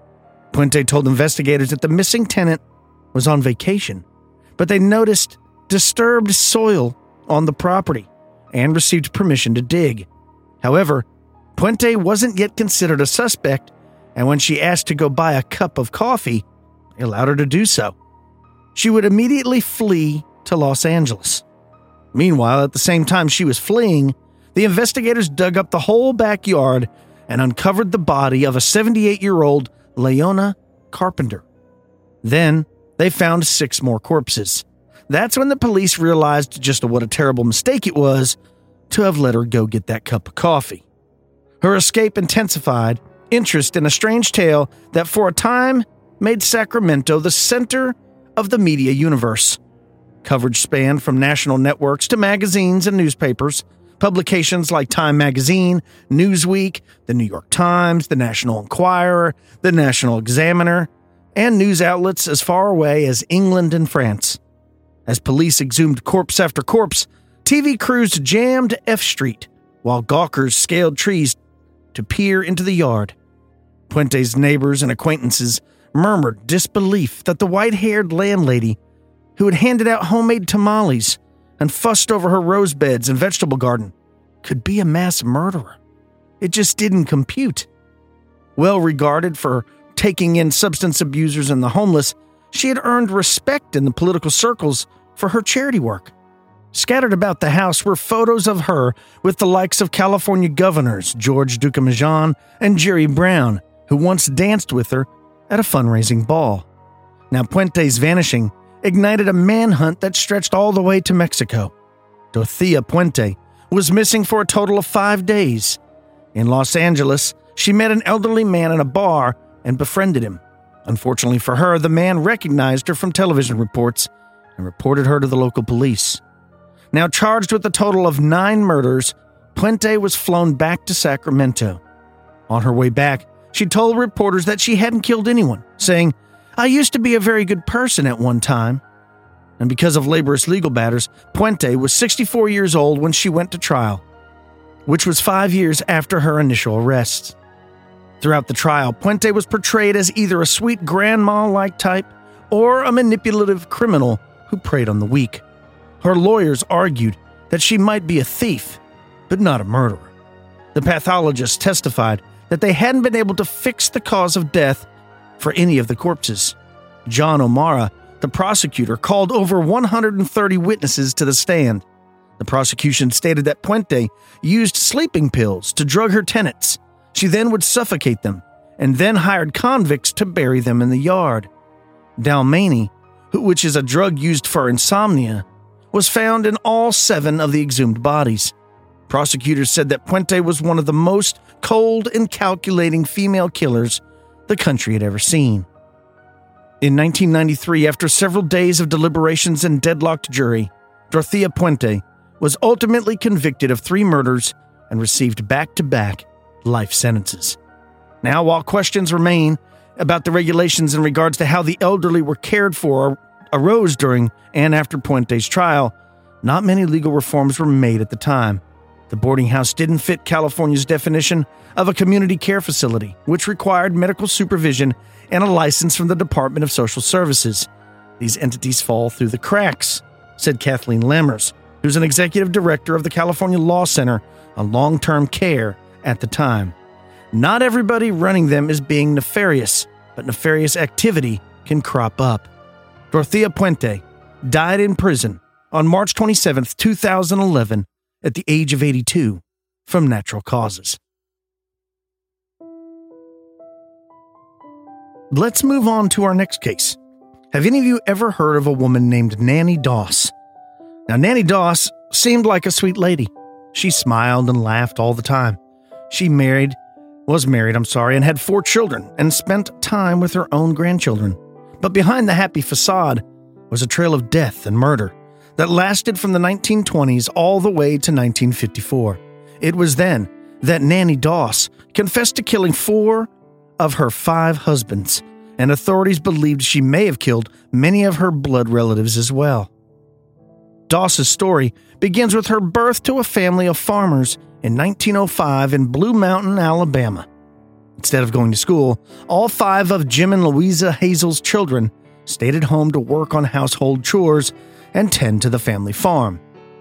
[SPEAKER 3] Puente told investigators that the missing tenant was on vacation, but they noticed disturbed soil on the property and received permission to dig. However, Puente wasn't yet considered a suspect, and when she asked to go buy a cup of coffee, they allowed her to do so. She would immediately flee to Los Angeles. Meanwhile, at the same time she was fleeing, the investigators dug up the whole backyard and uncovered the body of a seventy-eight-year-old Leona Carpenter. Then, they found six more corpses. That's when the police realized just what a terrible mistake it was to have let her go get that cup of coffee. Her escape intensified interest in a strange tale that for a time made Sacramento the center of the media universe. Coverage spanned from national networks to magazines and newspapers. Publications like Time Magazine, Newsweek, the New York Times, the National Enquirer, the National Examiner, and news outlets as far away as England and France. As police exhumed corpse after corpse, T V crews jammed F Street, while gawkers scaled trees to peer into the yard. Puente's neighbors and acquaintances murmured disbelief that the white-haired landlady, who had handed out homemade tamales and fussed over her rose beds and vegetable garden, could be a mass murderer. It just didn't compute. Well regarded for taking in substance abusers and the homeless, she had earned respect in the political circles for her charity work. Scattered about the house were photos of her with the likes of California governors George Ducamajan and Jerry Brown, who once danced with her at a fundraising ball. Now, Puente's vanishing ignited a manhunt that stretched all the way to Mexico. Dorothea Puente was missing for a total of five days. In Los Angeles, she met an elderly man in a bar and befriended him. Unfortunately for her, the man recognized her from television reports and reported her to the local police. Now charged with a total of nine murders, Puente was flown back to Sacramento. On her way back, she told reporters that she hadn't killed anyone, saying, "I used to be a very good person at one time." And because of laborious legal matters, Puente was sixty-four years old when she went to trial, which was five years after her initial arrest. Throughout the trial, Puente was portrayed as either a sweet grandma-like type or a manipulative criminal who preyed on the weak. Her lawyers argued that she might be a thief, but not a murderer. The pathologists testified that they hadn't been able to fix the cause of death for any of the corpses. John O'Mara, the prosecutor called over one hundred thirty witnesses to the stand. The prosecution stated that Puente used sleeping pills to drug her tenants. She then would suffocate them, and then hired convicts to bury them in the yard. Dalmani, which is a drug used for insomnia, was found in all seven of the exhumed bodies. Prosecutors said that Puente was one of the most cold and calculating female killers the country had ever seen. In nineteen ninety-three, after several days of deliberations and deadlocked jury, Dorothea Puente was ultimately convicted of three murders and received back-to-back life sentences. Now, while questions remain about the regulations in regards to how the elderly were cared for arose during and after Puente's trial, not many legal reforms were made at the time. The boarding house didn't fit California's definition of a community care facility, which required medical supervision and a license from the Department of Social Services. These entities fall through the cracks, said Kathleen Lammers, who's an executive director of the California Law Center on Long-Term Care at the time. Not everybody running them is being nefarious, but nefarious activity can crop up. Dorothea Puente died in prison on March twenty-seventh, two thousand eleven, at the age of eighty-two, from natural causes. Let's move on to our next case. Have any of you ever heard of a woman named Nanny Doss? Now, Nanny Doss seemed like a sweet lady. She smiled and laughed all the time. She married, was married, I'm sorry, and had four children and spent time with her own grandchildren. But behind the happy facade was a trail of death and murder that lasted from the nineteen twenties all the way to nineteen fifty-four. It was then that Nanny Doss confessed to killing four of her five husbands, and authorities believed she may have killed many of her blood relatives as well. Doss's story begins with her birth to a family of farmers in nineteen oh five in Blue Mountain, Alabama. Instead of going to school, all five of Jim and Louisa Hazel's children stayed at home to work on household chores and tend to the family farm.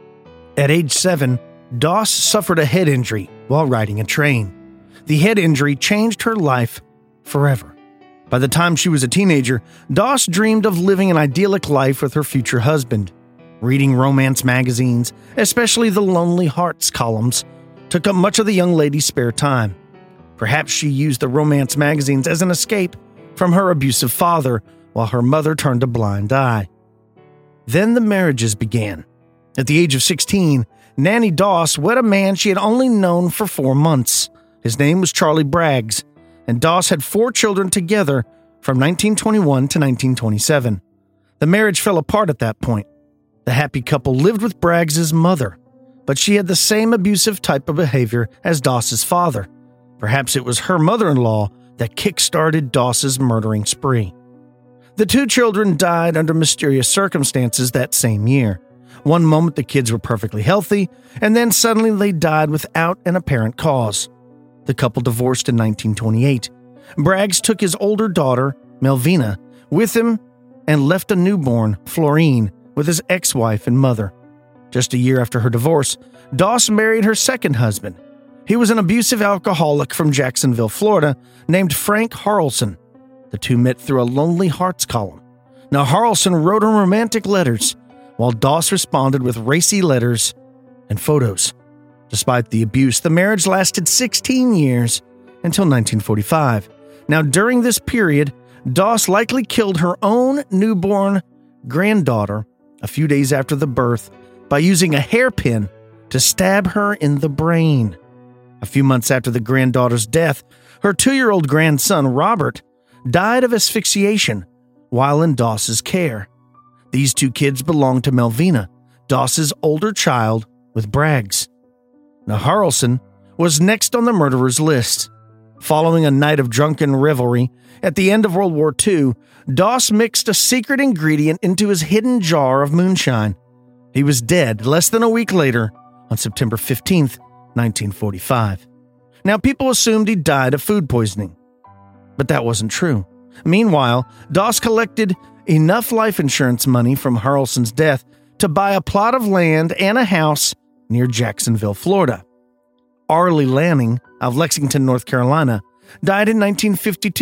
[SPEAKER 3] At age seven, Doss suffered a head injury while riding a train. The head injury changed her life forever. By the time she was a teenager, Doss dreamed of living an idyllic life with her future husband. Reading romance magazines, especially the Lonely Hearts columns, took up much of the young lady's spare time. Perhaps she used the romance magazines as an escape from her abusive father while her mother turned a blind eye. Then the marriages began. At the age of sixteen, Nanny Doss wed a man she had only known for four months. His name was Charlie Braggs, and Doss had four children together from nineteen twenty-one to nineteen twenty-seven. The marriage fell apart at that point. The happy couple lived with Braggs' mother, but she had the same abusive type of behavior as Doss's father. Perhaps it was her mother-in-law that kick-started Doss's murdering spree. The two children died under mysterious circumstances that same year. One moment the kids were perfectly healthy, and then suddenly they died without an apparent cause. The couple divorced in nineteen twenty-eight. Braggs took his older daughter, Melvina, with him and left a newborn, Florine, with his ex-wife and mother. Just a year after her divorce, Doss married her second husband. He was an abusive alcoholic from Jacksonville, Florida, named Frank Harrelson. The two met through a Lonely Hearts column. Now, Harrelson wrote her romantic letters, while Doss responded with racy letters and photos. Despite the abuse, the marriage lasted sixteen years until nineteen forty-five. Now, during this period, Doss likely killed her own newborn granddaughter a few days after the birth by using a hairpin to stab her in the brain. A few months after the granddaughter's death, her two-year-old grandson, Robert, died of asphyxiation while in Doss's care. These two kids belonged to Melvina, Doss's older child, with Braggs. Now, Harrelson was next on the murderer's list. Following a night of drunken revelry at the end of World War Two, Doss mixed a secret ingredient into his hidden jar of moonshine. He was dead less than a week later on September fifteenth, nineteen forty-five. Now, people assumed he died of food poisoning, but that wasn't true. Meanwhile, Doss collected enough life insurance money from Harrelson's death to buy a plot of land and a house near Jacksonville, Florida. Arlie Lanning of Lexington, North Carolina, died in nineteen fifty-two.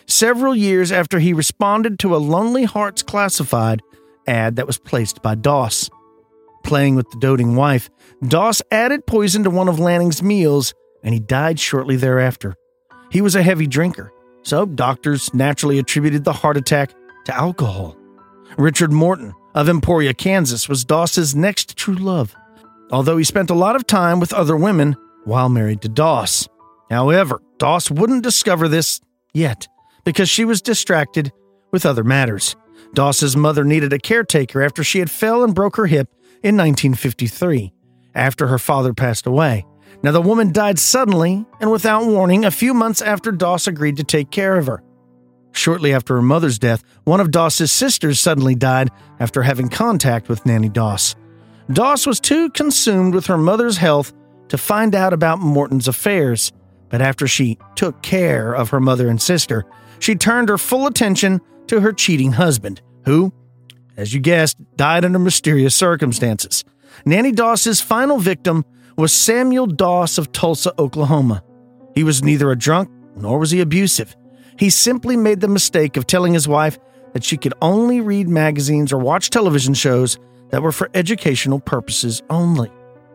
[SPEAKER 3] several years after he responded to a Lonely Hearts Classified ad that was placed by Doss. Playing with the doting wife, Doss added poison to one of Lanning's meals, and he died shortly thereafter. He was a heavy drinker, so doctors naturally attributed the heart attack to alcohol. Richard Morton of Emporia, Kansas, was Doss's next true love, although he spent a lot of time with other women while married to Doss. However, Doss wouldn't discover this yet, because she was distracted with other matters. Doss's mother needed a caretaker after she had fell and broke her hip in nineteen fifty-three, after her father passed away. Now, the woman died suddenly and without warning a few months after Doss agreed to take care of her. Shortly after her mother's death, one of Doss's sisters suddenly died after having contact with Nanny Doss. Doss was too consumed with her mother's health to find out about Morton's affairs, but after she took care of her mother and sister, she turned her full attention to her cheating husband, who, as you guessed, died under mysterious circumstances. Nanny Doss's final victim was Samuel Doss of Tulsa, Oklahoma. He was neither a drunk nor was he abusive. He simply made the mistake of telling his wife that she could only read magazines or watch television shows that were for educational purposes only.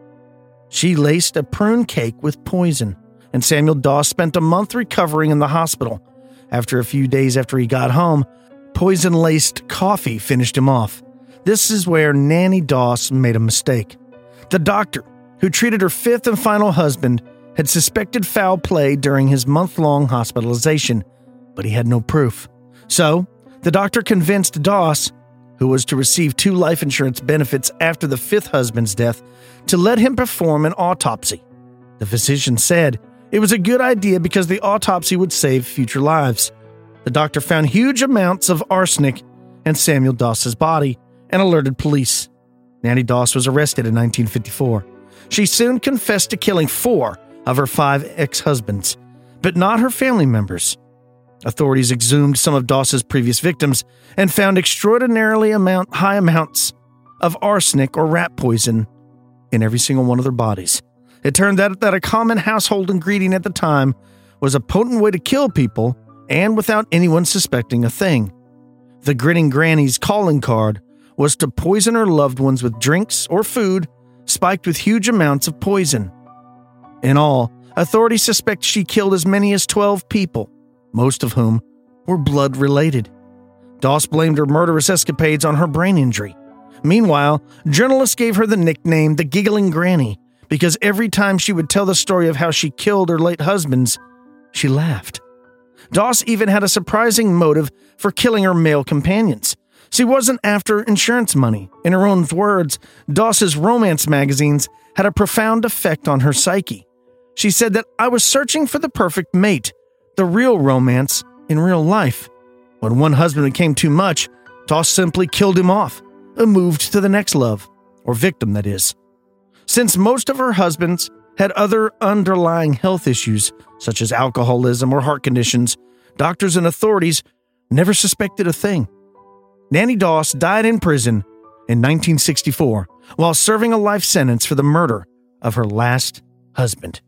[SPEAKER 3] She laced a prune cake with poison, and Samuel Doss spent a month recovering in the hospital. After a few days after he got home, poison-laced coffee finished him off. This is where Nanny Doss made a mistake. The doctor, who treated her fifth and final husband, had suspected foul play during his month-long hospitalization, but he had no proof. So, the doctor convinced Doss, who was to receive two life insurance benefits after the fifth husband's death, to let him perform an autopsy. The physician said it was a good idea because the autopsy would save future lives. The doctor found huge amounts of arsenic in Samuel Doss's body and alerted police. Nanny Doss was arrested in nineteen fifty-four. She soon confessed to killing four of her five ex-husbands, but not her family members. Authorities exhumed some of Doss's previous victims and found extraordinarily amount, high amounts of arsenic or rat poison in every single one of their bodies. It turned out that a common household ingredient at the time was a potent way to kill people and without anyone suspecting a thing. The grinning granny's calling card was to poison her loved ones with drinks or food spiked with huge amounts of poison. In all, authorities suspect she killed as many as twelve people, most of whom were blood-related. Doss blamed her murderous escapades on her brain injury. Meanwhile, journalists gave her the nickname the Giggling Granny because every time she would tell the story of how she killed her late husbands, she laughed. Doss even had a surprising motive for killing her male companions. She wasn't after insurance money. In her own words, Doss's romance magazines had a profound effect on her psyche. She said that I was searching for the perfect mate, the real romance in real life. When one husband became too much, Doss simply killed him off and moved to the next love, or victim, that is. Since most of her husbands had other underlying health issues, such as alcoholism or heart conditions, doctors and authorities never suspected a thing. Nanny Doss died in prison in nineteen sixty-four while serving a life sentence for the murder of her last husband.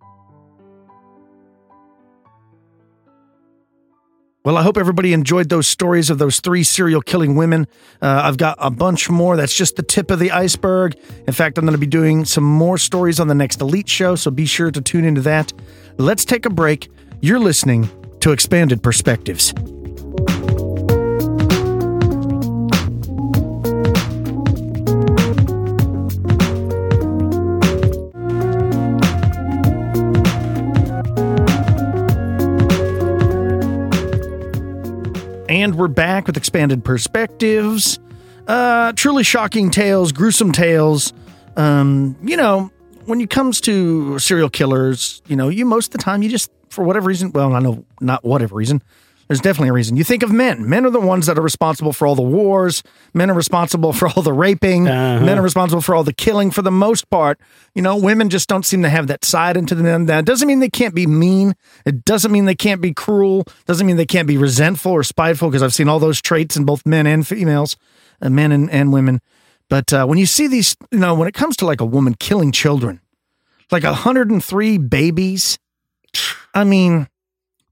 [SPEAKER 3] Well, I hope everybody enjoyed those stories of those three serial killing women. Uh, I've got a bunch more. That's just the tip of the iceberg. In fact, I'm going to be doing some more stories on the next Elite show, so be sure to tune into that. Let's take a break. You're listening to Expanded Perspectives. And we're back with Expanded Perspectives. Uh, truly shocking tales, gruesome tales. Um, you know, when it comes to serial killers, you know, you most of the time, you just, for whatever reason, well, I know not whatever reason, there's definitely a reason. You think of men. Men are the ones that are responsible for all the wars. Men are responsible for all the raping. Uh-huh. Men are responsible for all the killing for the most part. You know, women just don't seem to have that side into them. That doesn't mean they can't be mean. It doesn't mean they can't be cruel. Doesn't mean they can't be resentful or spiteful, because I've seen all those traits in both men and females, uh, men and, and women. But uh, when you see these, you know, when it comes to like a woman killing children, like one hundred three babies, I mean,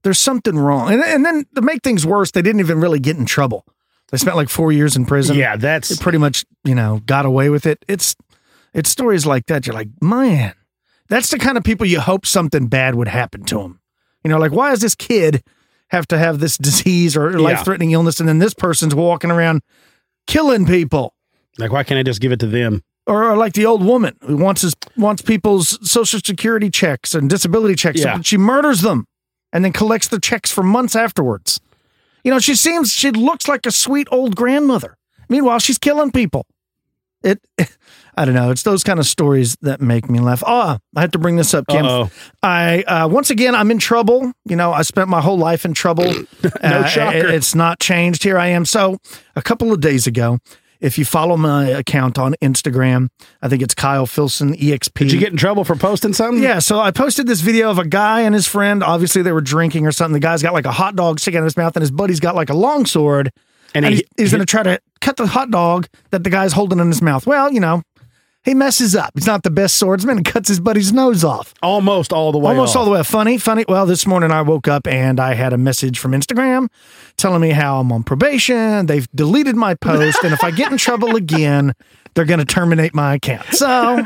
[SPEAKER 3] there's something wrong. And, and then to make things worse, they didn't even really get in trouble. They spent like four years in prison.
[SPEAKER 2] Yeah, that's
[SPEAKER 3] they pretty much, you know, got away with it. It's it's stories like that. You're like, man, that's the kind of people you hope something bad would happen to them. You know, like, why does this kid have to have this disease or life-threatening yeah. illness, and then this person's walking around killing people?
[SPEAKER 2] Like, why can't I just give it to them?
[SPEAKER 3] Or, or like the old woman who wants his, wants people's Social Security checks and disability checks.
[SPEAKER 2] Yeah.
[SPEAKER 3] So she murders them and then collects their checks for months afterwards. You know, she seems, she looks like a sweet old grandmother. Meanwhile, she's killing people. It, I don't know. It's those kind of stories that make me laugh. Oh, I have to bring this up, Kim.
[SPEAKER 2] Uh-oh.
[SPEAKER 3] I, uh, once again, I'm in trouble. You know, I spent my whole life in trouble.
[SPEAKER 2] no
[SPEAKER 3] uh,
[SPEAKER 2] shocker.
[SPEAKER 3] It, it's not changed. Here I am. So a couple of days ago, if you follow my account on Instagram, I think it's Kyle Filson, E X P.
[SPEAKER 2] Did you get in trouble for posting something?
[SPEAKER 3] Yeah, so I posted this video of a guy and his friend. Obviously, they were drinking or something. The guy's got like a hot dog sticking out of his mouth, and his buddy's got like a long sword. And, and he, he's, he's going to try to cut the hot dog that the guy's holding in his mouth. Well, you know, he messes up. He's not the best swordsman and cuts his buddy's nose off.
[SPEAKER 2] Almost all the way
[SPEAKER 3] Almost
[SPEAKER 2] off.
[SPEAKER 3] all the way. Funny, funny. Well, this morning I woke up and I had a message from Instagram telling me how I'm on probation. They've deleted my post. And if I get in trouble again, they're going to terminate my account. So...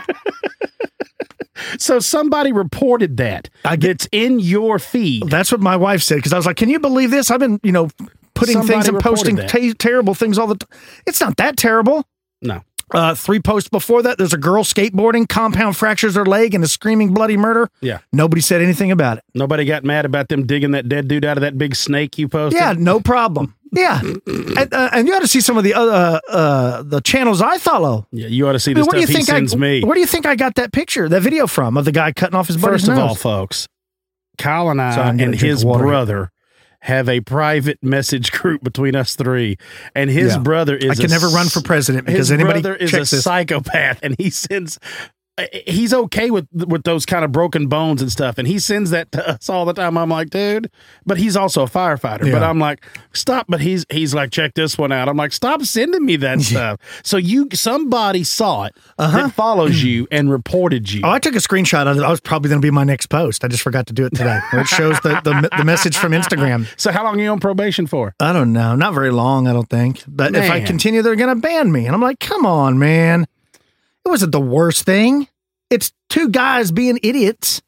[SPEAKER 2] So somebody reported that.
[SPEAKER 3] I get,
[SPEAKER 2] it's in your feed.
[SPEAKER 3] That's what my wife said, because I was like, can you believe this? I've been, you know, putting somebody things and posting ta- terrible things all the time. It's not that terrible.
[SPEAKER 2] No.
[SPEAKER 3] Uh, three posts before that, there's a girl skateboarding, compound fractures her leg, and a screaming bloody murder.
[SPEAKER 2] Yeah.
[SPEAKER 3] Nobody said anything about it.
[SPEAKER 2] Nobody got mad about them digging that dead dude out of that big snake you posted?
[SPEAKER 3] Yeah, no problem. Yeah. and, uh, and you ought to see some of the other uh, uh, the channels I follow.
[SPEAKER 2] Yeah, you ought to see the
[SPEAKER 3] I mean,
[SPEAKER 2] stuff he sends
[SPEAKER 3] I,
[SPEAKER 2] me.
[SPEAKER 3] Where do you think I got that picture, that video from, of the guy cutting off his buddy's
[SPEAKER 2] First of
[SPEAKER 3] nose?
[SPEAKER 2] all, folks, Kyle and I
[SPEAKER 3] so
[SPEAKER 2] and his brother have a private message group between us three, and his yeah. brother is
[SPEAKER 3] I can
[SPEAKER 2] a,
[SPEAKER 3] never run for president because
[SPEAKER 2] his
[SPEAKER 3] anybody
[SPEAKER 2] brother is
[SPEAKER 3] checks
[SPEAKER 2] a
[SPEAKER 3] this.
[SPEAKER 2] psychopath, and he sends he's okay with with those kind of broken bones and stuff, and he sends that to us all the time. I'm like, dude, but he's also a firefighter. Yeah. But I'm like, stop. But he's he's like, check this one out. I'm like, stop sending me that stuff. So you somebody saw it uh-huh. that follows you and reported you.
[SPEAKER 3] Oh, I took a screenshot of it. I was probably going to be my next post. I just forgot to do it today. Where it shows the, the the message from Instagram.
[SPEAKER 2] So how long are you on probation for?
[SPEAKER 3] I don't know. Not very long, I don't think. But man. If I continue, they're going to ban me. And I'm like, come on, man. It wasn't the worst thing. It's two guys being idiots.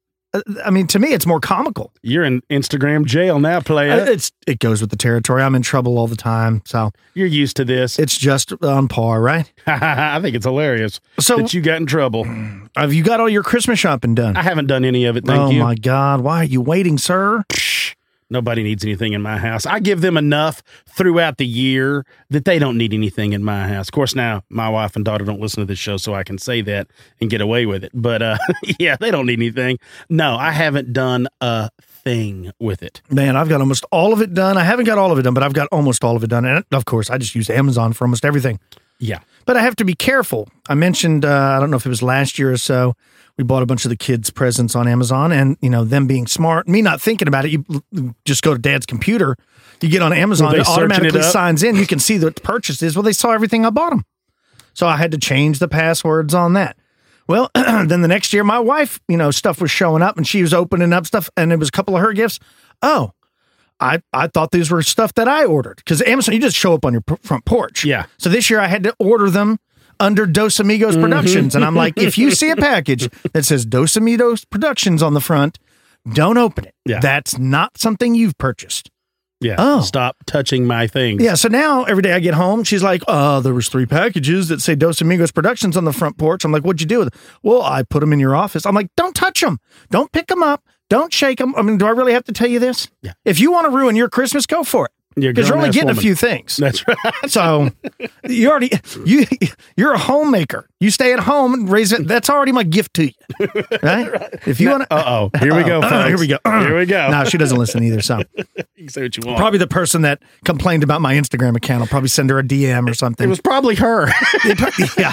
[SPEAKER 3] I mean, to me, it's more comical.
[SPEAKER 2] You're in Instagram jail now, player.
[SPEAKER 3] It's It goes with the territory. I'm in trouble all the time. So
[SPEAKER 2] you're used to this.
[SPEAKER 3] It's just on par, right?
[SPEAKER 2] I think it's hilarious
[SPEAKER 3] so,
[SPEAKER 2] that you got in trouble.
[SPEAKER 3] Have you got all your Christmas shopping done?
[SPEAKER 2] I haven't done any of it, thank
[SPEAKER 3] oh
[SPEAKER 2] you.
[SPEAKER 3] Oh, my God. Why are you waiting, sir?
[SPEAKER 2] Nobody needs anything in my house. I give them enough throughout the year that they don't need anything in my house. Of course, now my wife and daughter don't listen to this show, so I can say that and get away with it. But uh, yeah, they don't need anything. No, I haven't done a thing with it.
[SPEAKER 3] Man, I've got almost all of it done. I haven't got all of it done, but I've got almost all of it done. And of course, I just use Amazon for almost everything.
[SPEAKER 2] Yeah.
[SPEAKER 3] But I have to be careful. I mentioned, uh, I don't know if it was last year or so, we bought a bunch of the kids' presents on Amazon, and, you know, them being smart, me not thinking about it, you just go to Dad's computer, you get on Amazon, it automatically it signs in, you can see what the purchase is. Well, they saw everything I bought them. So I had to change the passwords on that. Well, then the next year, my wife, you know, stuff was showing up, and she was opening up stuff, and it was a couple of her gifts. Oh, I, I thought these were stuff that I ordered, because Amazon, you just show up on your p- front porch.
[SPEAKER 2] Yeah.
[SPEAKER 3] So this year I had to order them under Dos Amigos mm-hmm. Productions. And I'm like, if you see a package that says Dos Amigos Productions on the front, don't open it.
[SPEAKER 2] Yeah.
[SPEAKER 3] That's not something you've purchased.
[SPEAKER 2] Yeah.
[SPEAKER 3] Oh.
[SPEAKER 2] Stop touching my things.
[SPEAKER 3] Yeah. So now every day I get home, she's like, oh, there was three packages that say Dos Amigos Productions on the front porch. I'm like, what'd you do with it? Well, I put them in your office. I'm like, don't touch them. Don't pick them up. Don't shake them. I mean, do I really have to tell you this?
[SPEAKER 2] Yeah.
[SPEAKER 3] If you want to ruin your Christmas, go for it. Because you're, you're only getting woman. a few things.
[SPEAKER 2] That's right.
[SPEAKER 3] So you already you you're a homemaker. You stay at home and raise it. That's already my gift to you, right? right. If you want to,
[SPEAKER 2] uh oh, here we go.
[SPEAKER 3] Uh, here we go. Uh,
[SPEAKER 2] here we go.
[SPEAKER 3] No, she doesn't listen either. So
[SPEAKER 2] you can say what you want.
[SPEAKER 3] Probably the person that complained about my Instagram account. I'll probably send her a D M or something.
[SPEAKER 2] It was probably her.
[SPEAKER 3] Yeah.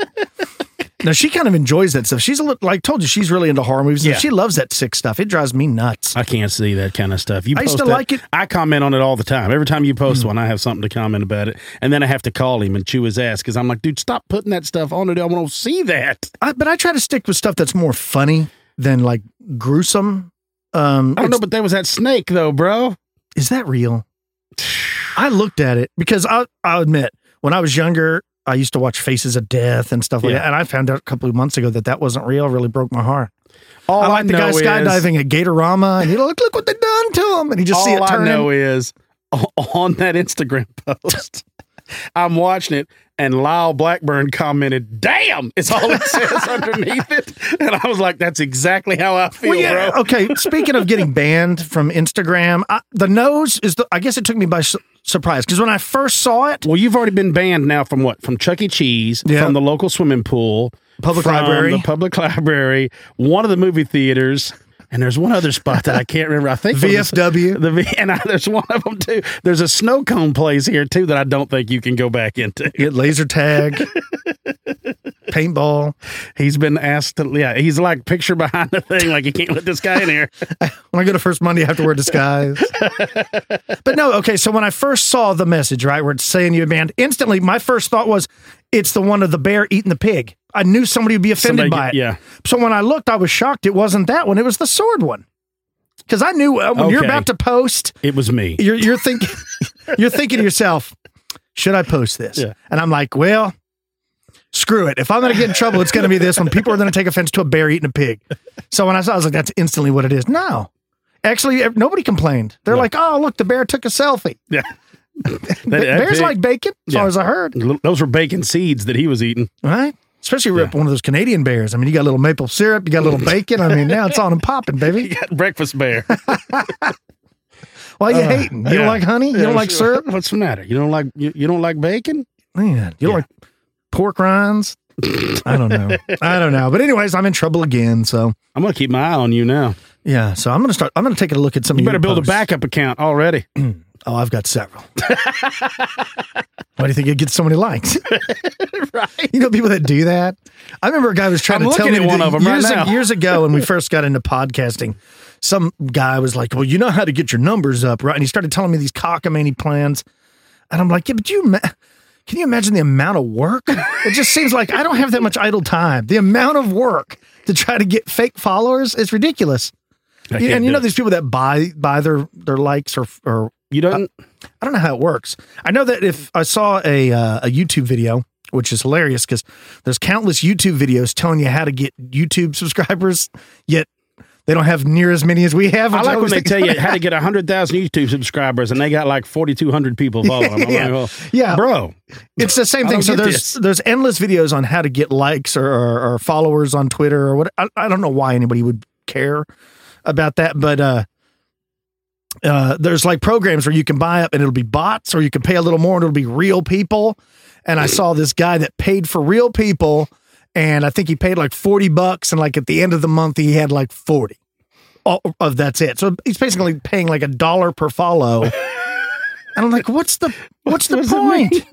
[SPEAKER 3] No, she kind of enjoys that stuff. She's a little, like told you, she's really into horror movies. Yeah. She loves that sick stuff. It drives me nuts.
[SPEAKER 2] I can't see that kind of stuff. You
[SPEAKER 3] I
[SPEAKER 2] post
[SPEAKER 3] used to
[SPEAKER 2] that,
[SPEAKER 3] like it.
[SPEAKER 2] I comment on it all the time. Every time you post
[SPEAKER 3] mm.
[SPEAKER 2] one, I have something to comment about it. And then I have to call him and chew his ass because I'm like, dude, stop putting that stuff on it. I want to see that.
[SPEAKER 3] I, but I try to stick with stuff that's more funny than like gruesome. Um,
[SPEAKER 2] I don't know, but there was that snake though, bro.
[SPEAKER 3] Is that real? I looked at it because I, I'll admit, when I was younger, I used to watch Faces of Death and stuff like
[SPEAKER 2] Yeah.
[SPEAKER 3] that. And I found out a couple of months ago that that wasn't real. It really broke my heart.
[SPEAKER 2] All
[SPEAKER 3] I
[SPEAKER 2] I,
[SPEAKER 3] like the
[SPEAKER 2] know
[SPEAKER 3] guy
[SPEAKER 2] is,
[SPEAKER 3] skydiving at Gatorama, and you know, look, look what they done to him. And he just
[SPEAKER 2] all
[SPEAKER 3] see it
[SPEAKER 2] I
[SPEAKER 3] turning.
[SPEAKER 2] know is on that Instagram post, I'm watching it, and Lyle Blackburn commented, "Damn!" It's all it says underneath it, and I was like, "That's exactly how I feel,
[SPEAKER 3] Well, yeah,
[SPEAKER 2] bro."
[SPEAKER 3] okay, speaking of getting banned from Instagram, I, the nose is the, I guess it took me by su- surprise because when I first saw it,
[SPEAKER 2] Well, you've already been banned now from what? From Chuck E. Cheese,
[SPEAKER 3] Yeah.
[SPEAKER 2] from the local swimming pool,
[SPEAKER 3] Public
[SPEAKER 2] from
[SPEAKER 3] library.
[SPEAKER 2] the public library, one of the movie theaters, and there's one other spot that I can't remember. I think it was
[SPEAKER 3] V F W.
[SPEAKER 2] The V, and I, there's one of them too. There's a snow cone place here too that I don't think you can go back into.
[SPEAKER 3] Get laser tag, paintball.
[SPEAKER 2] He's been asked to, yeah, he's like picture behind the thing, like you can't let this guy in here.
[SPEAKER 3] When I go to First Monday, I have to wear a disguise. But no, okay, so when I first saw the message, right, where it's saying you're banned, instantly my first thought was, it's the one of the bear eating the pig. I knew somebody would be offended
[SPEAKER 2] Somebody
[SPEAKER 3] by
[SPEAKER 2] get-
[SPEAKER 3] it.
[SPEAKER 2] yeah.
[SPEAKER 3] So when I looked, I was shocked it wasn't that one. It was the sword one. Because I knew uh, when you're
[SPEAKER 2] Okay.
[SPEAKER 3] about to post,
[SPEAKER 2] It was me.
[SPEAKER 3] you're, you're thinking, you're thinking to yourself, should I post this?
[SPEAKER 2] Yeah.
[SPEAKER 3] And I'm like, well, screw it. If I'm going to get in trouble, it's going to be this one. People are going to take offense to a bear eating a pig. So when I saw, it, I was like, that's instantly what it is. No, actually, ev- nobody complained. They're
[SPEAKER 2] Yeah.
[SPEAKER 3] like, oh, look, the bear took a selfie.
[SPEAKER 2] Yeah.
[SPEAKER 3] Ba-
[SPEAKER 2] That- that
[SPEAKER 3] Bears
[SPEAKER 2] pig-
[SPEAKER 3] like bacon, as
[SPEAKER 2] Yeah.
[SPEAKER 3] far as I heard.
[SPEAKER 2] Those were bacon seeds that he was eating.
[SPEAKER 3] Right? Especially if you're
[SPEAKER 2] Yeah.
[SPEAKER 3] one of those Canadian bears. I mean, you got a little maple syrup, you got a little bacon. I mean, now it's on and popping,
[SPEAKER 2] He
[SPEAKER 3] baby.
[SPEAKER 2] got breakfast bear.
[SPEAKER 3] Why you
[SPEAKER 2] Uh,
[SPEAKER 3] hating? You
[SPEAKER 2] yeah.
[SPEAKER 3] don't like honey? You
[SPEAKER 2] Yeah,
[SPEAKER 3] don't like
[SPEAKER 2] sure.
[SPEAKER 3] syrup?
[SPEAKER 2] What's the matter? You don't like you, you don't like bacon?
[SPEAKER 3] Man, you don't
[SPEAKER 2] Yeah.
[SPEAKER 3] like pork rinds? I don't know. I don't know. But anyways, I'm in trouble again. So
[SPEAKER 2] I'm gonna keep my eye on you now.
[SPEAKER 3] yeah. So I'm gonna start. I'm gonna take a look at some.
[SPEAKER 2] You
[SPEAKER 3] of
[SPEAKER 2] better
[SPEAKER 3] your
[SPEAKER 2] build
[SPEAKER 3] posts.
[SPEAKER 2] a backup account already.
[SPEAKER 3] Oh, I've got several. Why do you think it gets so many likes?
[SPEAKER 2] Right.
[SPEAKER 3] You know, people that do that. I remember a guy was trying
[SPEAKER 2] I'm
[SPEAKER 3] to tell
[SPEAKER 2] looking
[SPEAKER 3] me
[SPEAKER 2] at one
[SPEAKER 3] that
[SPEAKER 2] of them right
[SPEAKER 3] years,
[SPEAKER 2] now.
[SPEAKER 3] years ago when we first got into podcasting. Some guy was like, "Well, you know how to get your numbers up, right?" And he started telling me these cockamamie plans, and I'm like, "Yeah, but you." Ma- Can you imagine the amount of work? It just seems like I don't have that much idle time. The amount of work to try to get fake followers is ridiculous.
[SPEAKER 2] I
[SPEAKER 3] You-
[SPEAKER 2] can't
[SPEAKER 3] and you
[SPEAKER 2] do
[SPEAKER 3] know
[SPEAKER 2] it.
[SPEAKER 3] these people that buy buy their their likes or or
[SPEAKER 2] You don't.
[SPEAKER 3] I don't know how it works. I know that if I saw a uh, a YouTube video, which is hilarious because there's countless YouTube videos telling you how to get YouTube subscribers, yet they don't have near as many as we have.
[SPEAKER 2] I like when they
[SPEAKER 3] think-
[SPEAKER 2] tell you how to get one hundred thousand YouTube subscribers and they got like forty-two hundred people following them. I'm
[SPEAKER 3] Yeah.
[SPEAKER 2] like, well,
[SPEAKER 3] Yeah.
[SPEAKER 2] bro.
[SPEAKER 3] It's the same
[SPEAKER 2] I
[SPEAKER 3] thing.
[SPEAKER 2] don't
[SPEAKER 3] So
[SPEAKER 2] get
[SPEAKER 3] there's
[SPEAKER 2] this.
[SPEAKER 3] there's endless videos on how to get likes or, or, or followers on Twitter or what. I, I don't know why anybody would care about that, but uh, uh, there's like programs where you can buy up and it'll be bots, or you can pay a little more and it'll be real people. And I saw this guy that paid for real people, and I think he paid like forty bucks, and like at the end of the month he had like forty. All of that's it. So he's basically paying like a dollar per follow. And I'm like, what's the what's the
[SPEAKER 2] What does it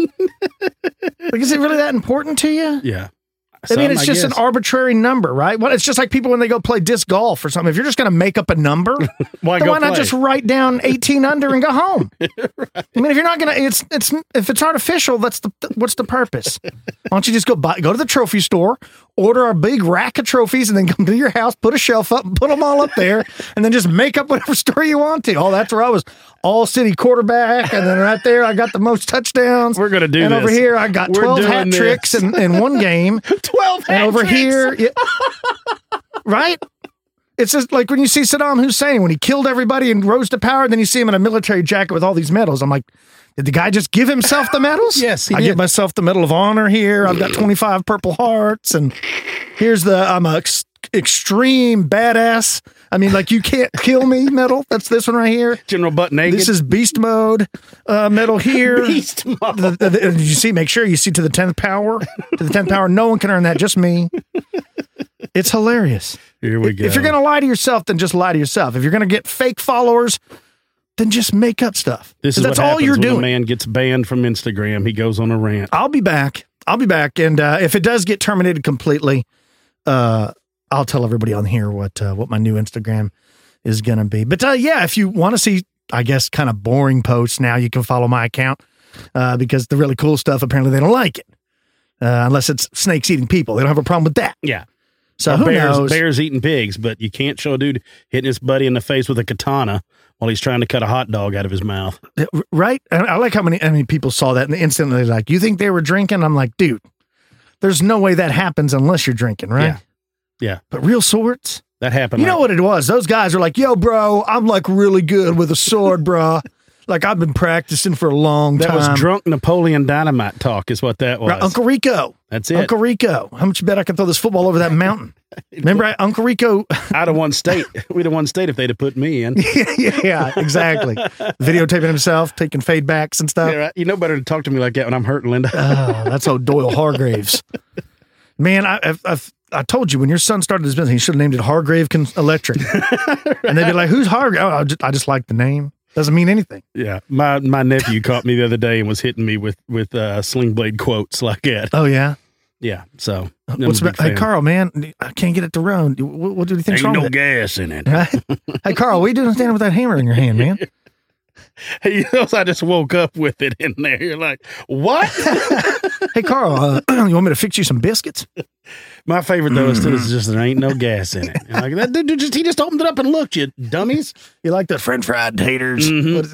[SPEAKER 3] point? Like, is it really that important to you?
[SPEAKER 2] Yeah.
[SPEAKER 3] I mean,
[SPEAKER 2] Some,
[SPEAKER 3] it's just an
[SPEAKER 2] guess.
[SPEAKER 3] arbitrary number, right? Well, it's just like people when they go play disc golf or something. If you're just going to make up a number,
[SPEAKER 2] Why
[SPEAKER 3] then
[SPEAKER 2] go
[SPEAKER 3] why not
[SPEAKER 2] play?
[SPEAKER 3] just write down eighteen under and go home? Right. I mean, if you're not going to, it's it's if it's artificial, that's the what's the purpose? Why don't you just go buy, go to the trophy store, order a big rack of trophies, and then come to your house, put a shelf up, and put them all up there, and then just make up whatever story you want to. Oh, that's where I was all city quarterback, and then right there I got the most touchdowns.
[SPEAKER 2] We're gonna do
[SPEAKER 3] and
[SPEAKER 2] this.
[SPEAKER 3] over here I got
[SPEAKER 2] We're
[SPEAKER 3] twelve
[SPEAKER 2] doing
[SPEAKER 3] hat
[SPEAKER 2] this.
[SPEAKER 3] tricks in, in one game.
[SPEAKER 2] twelve
[SPEAKER 3] And
[SPEAKER 2] hat
[SPEAKER 3] over
[SPEAKER 2] tricks.
[SPEAKER 3] here, yeah, right? It's just like when you see Saddam Hussein, when he killed everybody and rose to power, then you see him in a military jacket with all these medals. I'm like, did the guy just give himself the medals?
[SPEAKER 2] Yes, he
[SPEAKER 3] I
[SPEAKER 2] did.
[SPEAKER 3] give myself the Medal of Honor here. I've got twenty-five Purple Hearts, and here's the I'm a ex- extreme badass. I mean, like, you can't kill me medal. That's this one right here.
[SPEAKER 2] General Butt Naked.
[SPEAKER 3] This is beast mode uh, medal here.
[SPEAKER 2] Beast mode.
[SPEAKER 3] The- the- the- did you see? Make sure you see to the tenth power. To the tenth power. No one can earn that. Just me. It's hilarious.
[SPEAKER 2] Here we go.
[SPEAKER 3] If you're going to lie to yourself, then just lie to yourself. If you're going to get fake followers, then just make up stuff.
[SPEAKER 2] This is
[SPEAKER 3] That's
[SPEAKER 2] what
[SPEAKER 3] all
[SPEAKER 2] happens
[SPEAKER 3] you're
[SPEAKER 2] when
[SPEAKER 3] doing.
[SPEAKER 2] a man gets banned from Instagram. He goes on a rant.
[SPEAKER 3] I'll be back. I'll be back. And uh, if it does get terminated completely, uh, I'll tell everybody on here what uh, what my new Instagram is going to be. But uh, yeah, if you want to see, I guess, kind of boring posts now, you can follow my account uh, because the really cool stuff, apparently they don't like it. Uh, unless it's snakes eating people. They don't have a problem with that.
[SPEAKER 2] Yeah.
[SPEAKER 3] So
[SPEAKER 2] Or
[SPEAKER 3] who
[SPEAKER 2] bears,
[SPEAKER 3] knows?
[SPEAKER 2] Bears eating pigs, but you can't show a dude hitting his buddy in the face with a katana while he's trying to cut a hot dog out of his mouth.
[SPEAKER 3] Right? I I like how many, I mean, people saw that and instantly like, you think they were drinking? I'm like, dude, there's no way that happens unless you're drinking, right?
[SPEAKER 2] Yeah. Yeah.
[SPEAKER 3] But real swords?
[SPEAKER 2] That happened.
[SPEAKER 3] You know
[SPEAKER 2] like,
[SPEAKER 3] what it was? Those guys are like, yo, bro, I'm like really good with a sword, bro. Like I've been practicing for a long
[SPEAKER 2] That
[SPEAKER 3] time.
[SPEAKER 2] was drunk Napoleon Dynamite talk is what that was.
[SPEAKER 3] Right, Uncle Rico.
[SPEAKER 2] That's it.
[SPEAKER 3] Uncle Rico. How much you bet I can throw this football over that mountain? Remember I, Uncle Rico?
[SPEAKER 2] I'd have won state. We'd have won state if they'd have put me in.
[SPEAKER 3] yeah, yeah, exactly. Videotaping himself, taking fade backs and stuff.
[SPEAKER 2] Yeah, right. You know better to talk to me like that when I'm hurting, Linda.
[SPEAKER 3] Oh, that's old Doyle Hargraves. Man, I, I've, I've, I told you when your son started his business, he should have named it Hargrave Con- Electric. Right. And they'd be like, who's Hargrave? Oh, I just, I just like the name. Doesn't mean anything.
[SPEAKER 2] Yeah. My my nephew caught me the other day and was hitting me with, with uh, sling blade quotes like that.
[SPEAKER 3] Oh, yeah?
[SPEAKER 2] Yeah. So, I'm
[SPEAKER 3] What's
[SPEAKER 2] a big
[SPEAKER 3] about, hey,
[SPEAKER 2] fan.
[SPEAKER 3] Carl, man, I can't get it to run. What, what do you think's
[SPEAKER 2] Ain't
[SPEAKER 3] wrong
[SPEAKER 2] no
[SPEAKER 3] with it?
[SPEAKER 2] gas in it.
[SPEAKER 3] Right? Hey, Carl, what are you doing standing with that hammer in your hand, man?
[SPEAKER 2] Hey, you know, I just woke up with it in there. You're like, what?
[SPEAKER 3] Hey, Carl, uh, you want me to fix you some biscuits?
[SPEAKER 2] My favorite, though, is still is just there ain't no gas in it. And like that dude just he just opened it up and looked, you dummies.
[SPEAKER 3] You like the French fried taters?
[SPEAKER 2] Mhm.
[SPEAKER 3] What is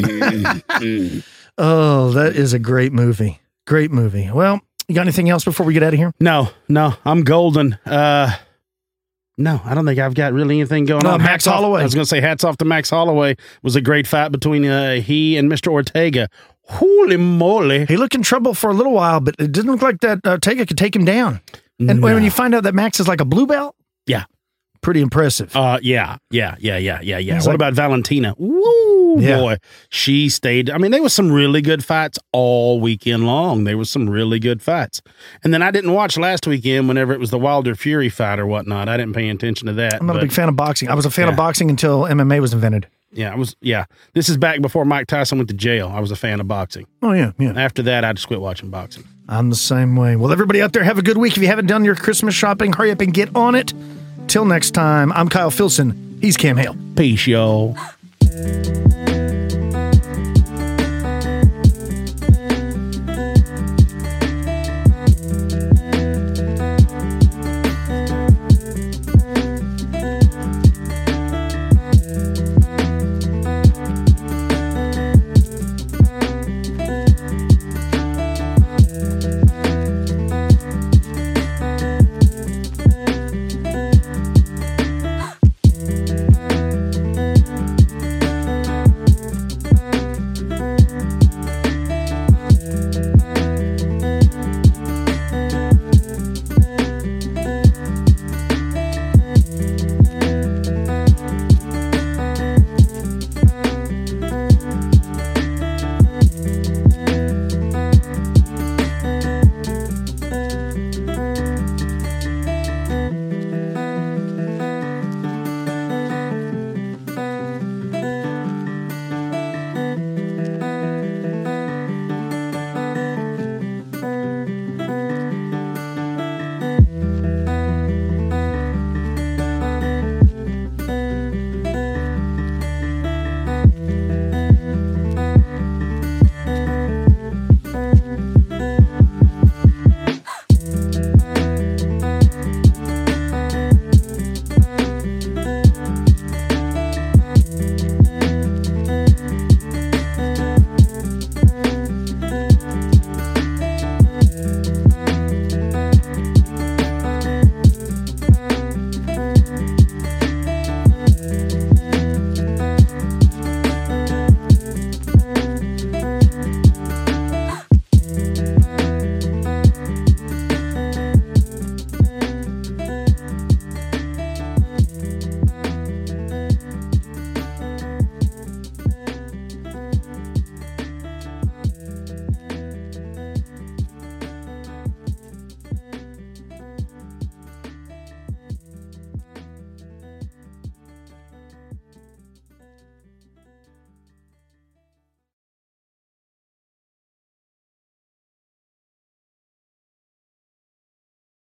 [SPEAKER 3] it? Oh, that is a great movie. Great movie. Well, you got anything else before we get out of here?
[SPEAKER 2] No, no, I'm golden. Uh, no, I don't think I've got really anything going
[SPEAKER 3] No,
[SPEAKER 2] on.
[SPEAKER 3] Max
[SPEAKER 2] Hats off-
[SPEAKER 3] Holloway.
[SPEAKER 2] I was going to say hats off to Max Holloway. It was a great fight between uh, he and Mister Ortega. Holy moly.
[SPEAKER 3] He looked in trouble for a little while, but it didn't look like that uh, Ortega could take him down. And
[SPEAKER 2] No.
[SPEAKER 3] when you find out that Max is like a blue belt,
[SPEAKER 2] Yeah.
[SPEAKER 3] pretty impressive.
[SPEAKER 2] Uh, yeah, yeah, yeah, yeah, yeah, yeah.
[SPEAKER 3] He's
[SPEAKER 2] What
[SPEAKER 3] like-
[SPEAKER 2] about Valentina? Woo,
[SPEAKER 3] Yeah.
[SPEAKER 2] boy. She stayed. I mean, there was some really good fights all weekend long. There was some really good fights. And then I didn't watch last weekend whenever it was the Wilder Fury fight or whatnot. I didn't pay attention to that.
[SPEAKER 3] I'm not
[SPEAKER 2] but,
[SPEAKER 3] a big fan of boxing. I was a fan
[SPEAKER 2] Yeah.
[SPEAKER 3] of boxing until M M A was invented.
[SPEAKER 2] Yeah, I was. Yeah. This is back before Mike Tyson went to jail. I was a fan of boxing.
[SPEAKER 3] Oh, yeah, yeah.
[SPEAKER 2] After that, I just quit watching boxing.
[SPEAKER 3] I'm the same way. Well, everybody out there, have a good week. If you haven't done your Christmas shopping, hurry up and get on it. Till next time, I'm Kyle Filson. He's Cam Hale.
[SPEAKER 2] Peace, y'all.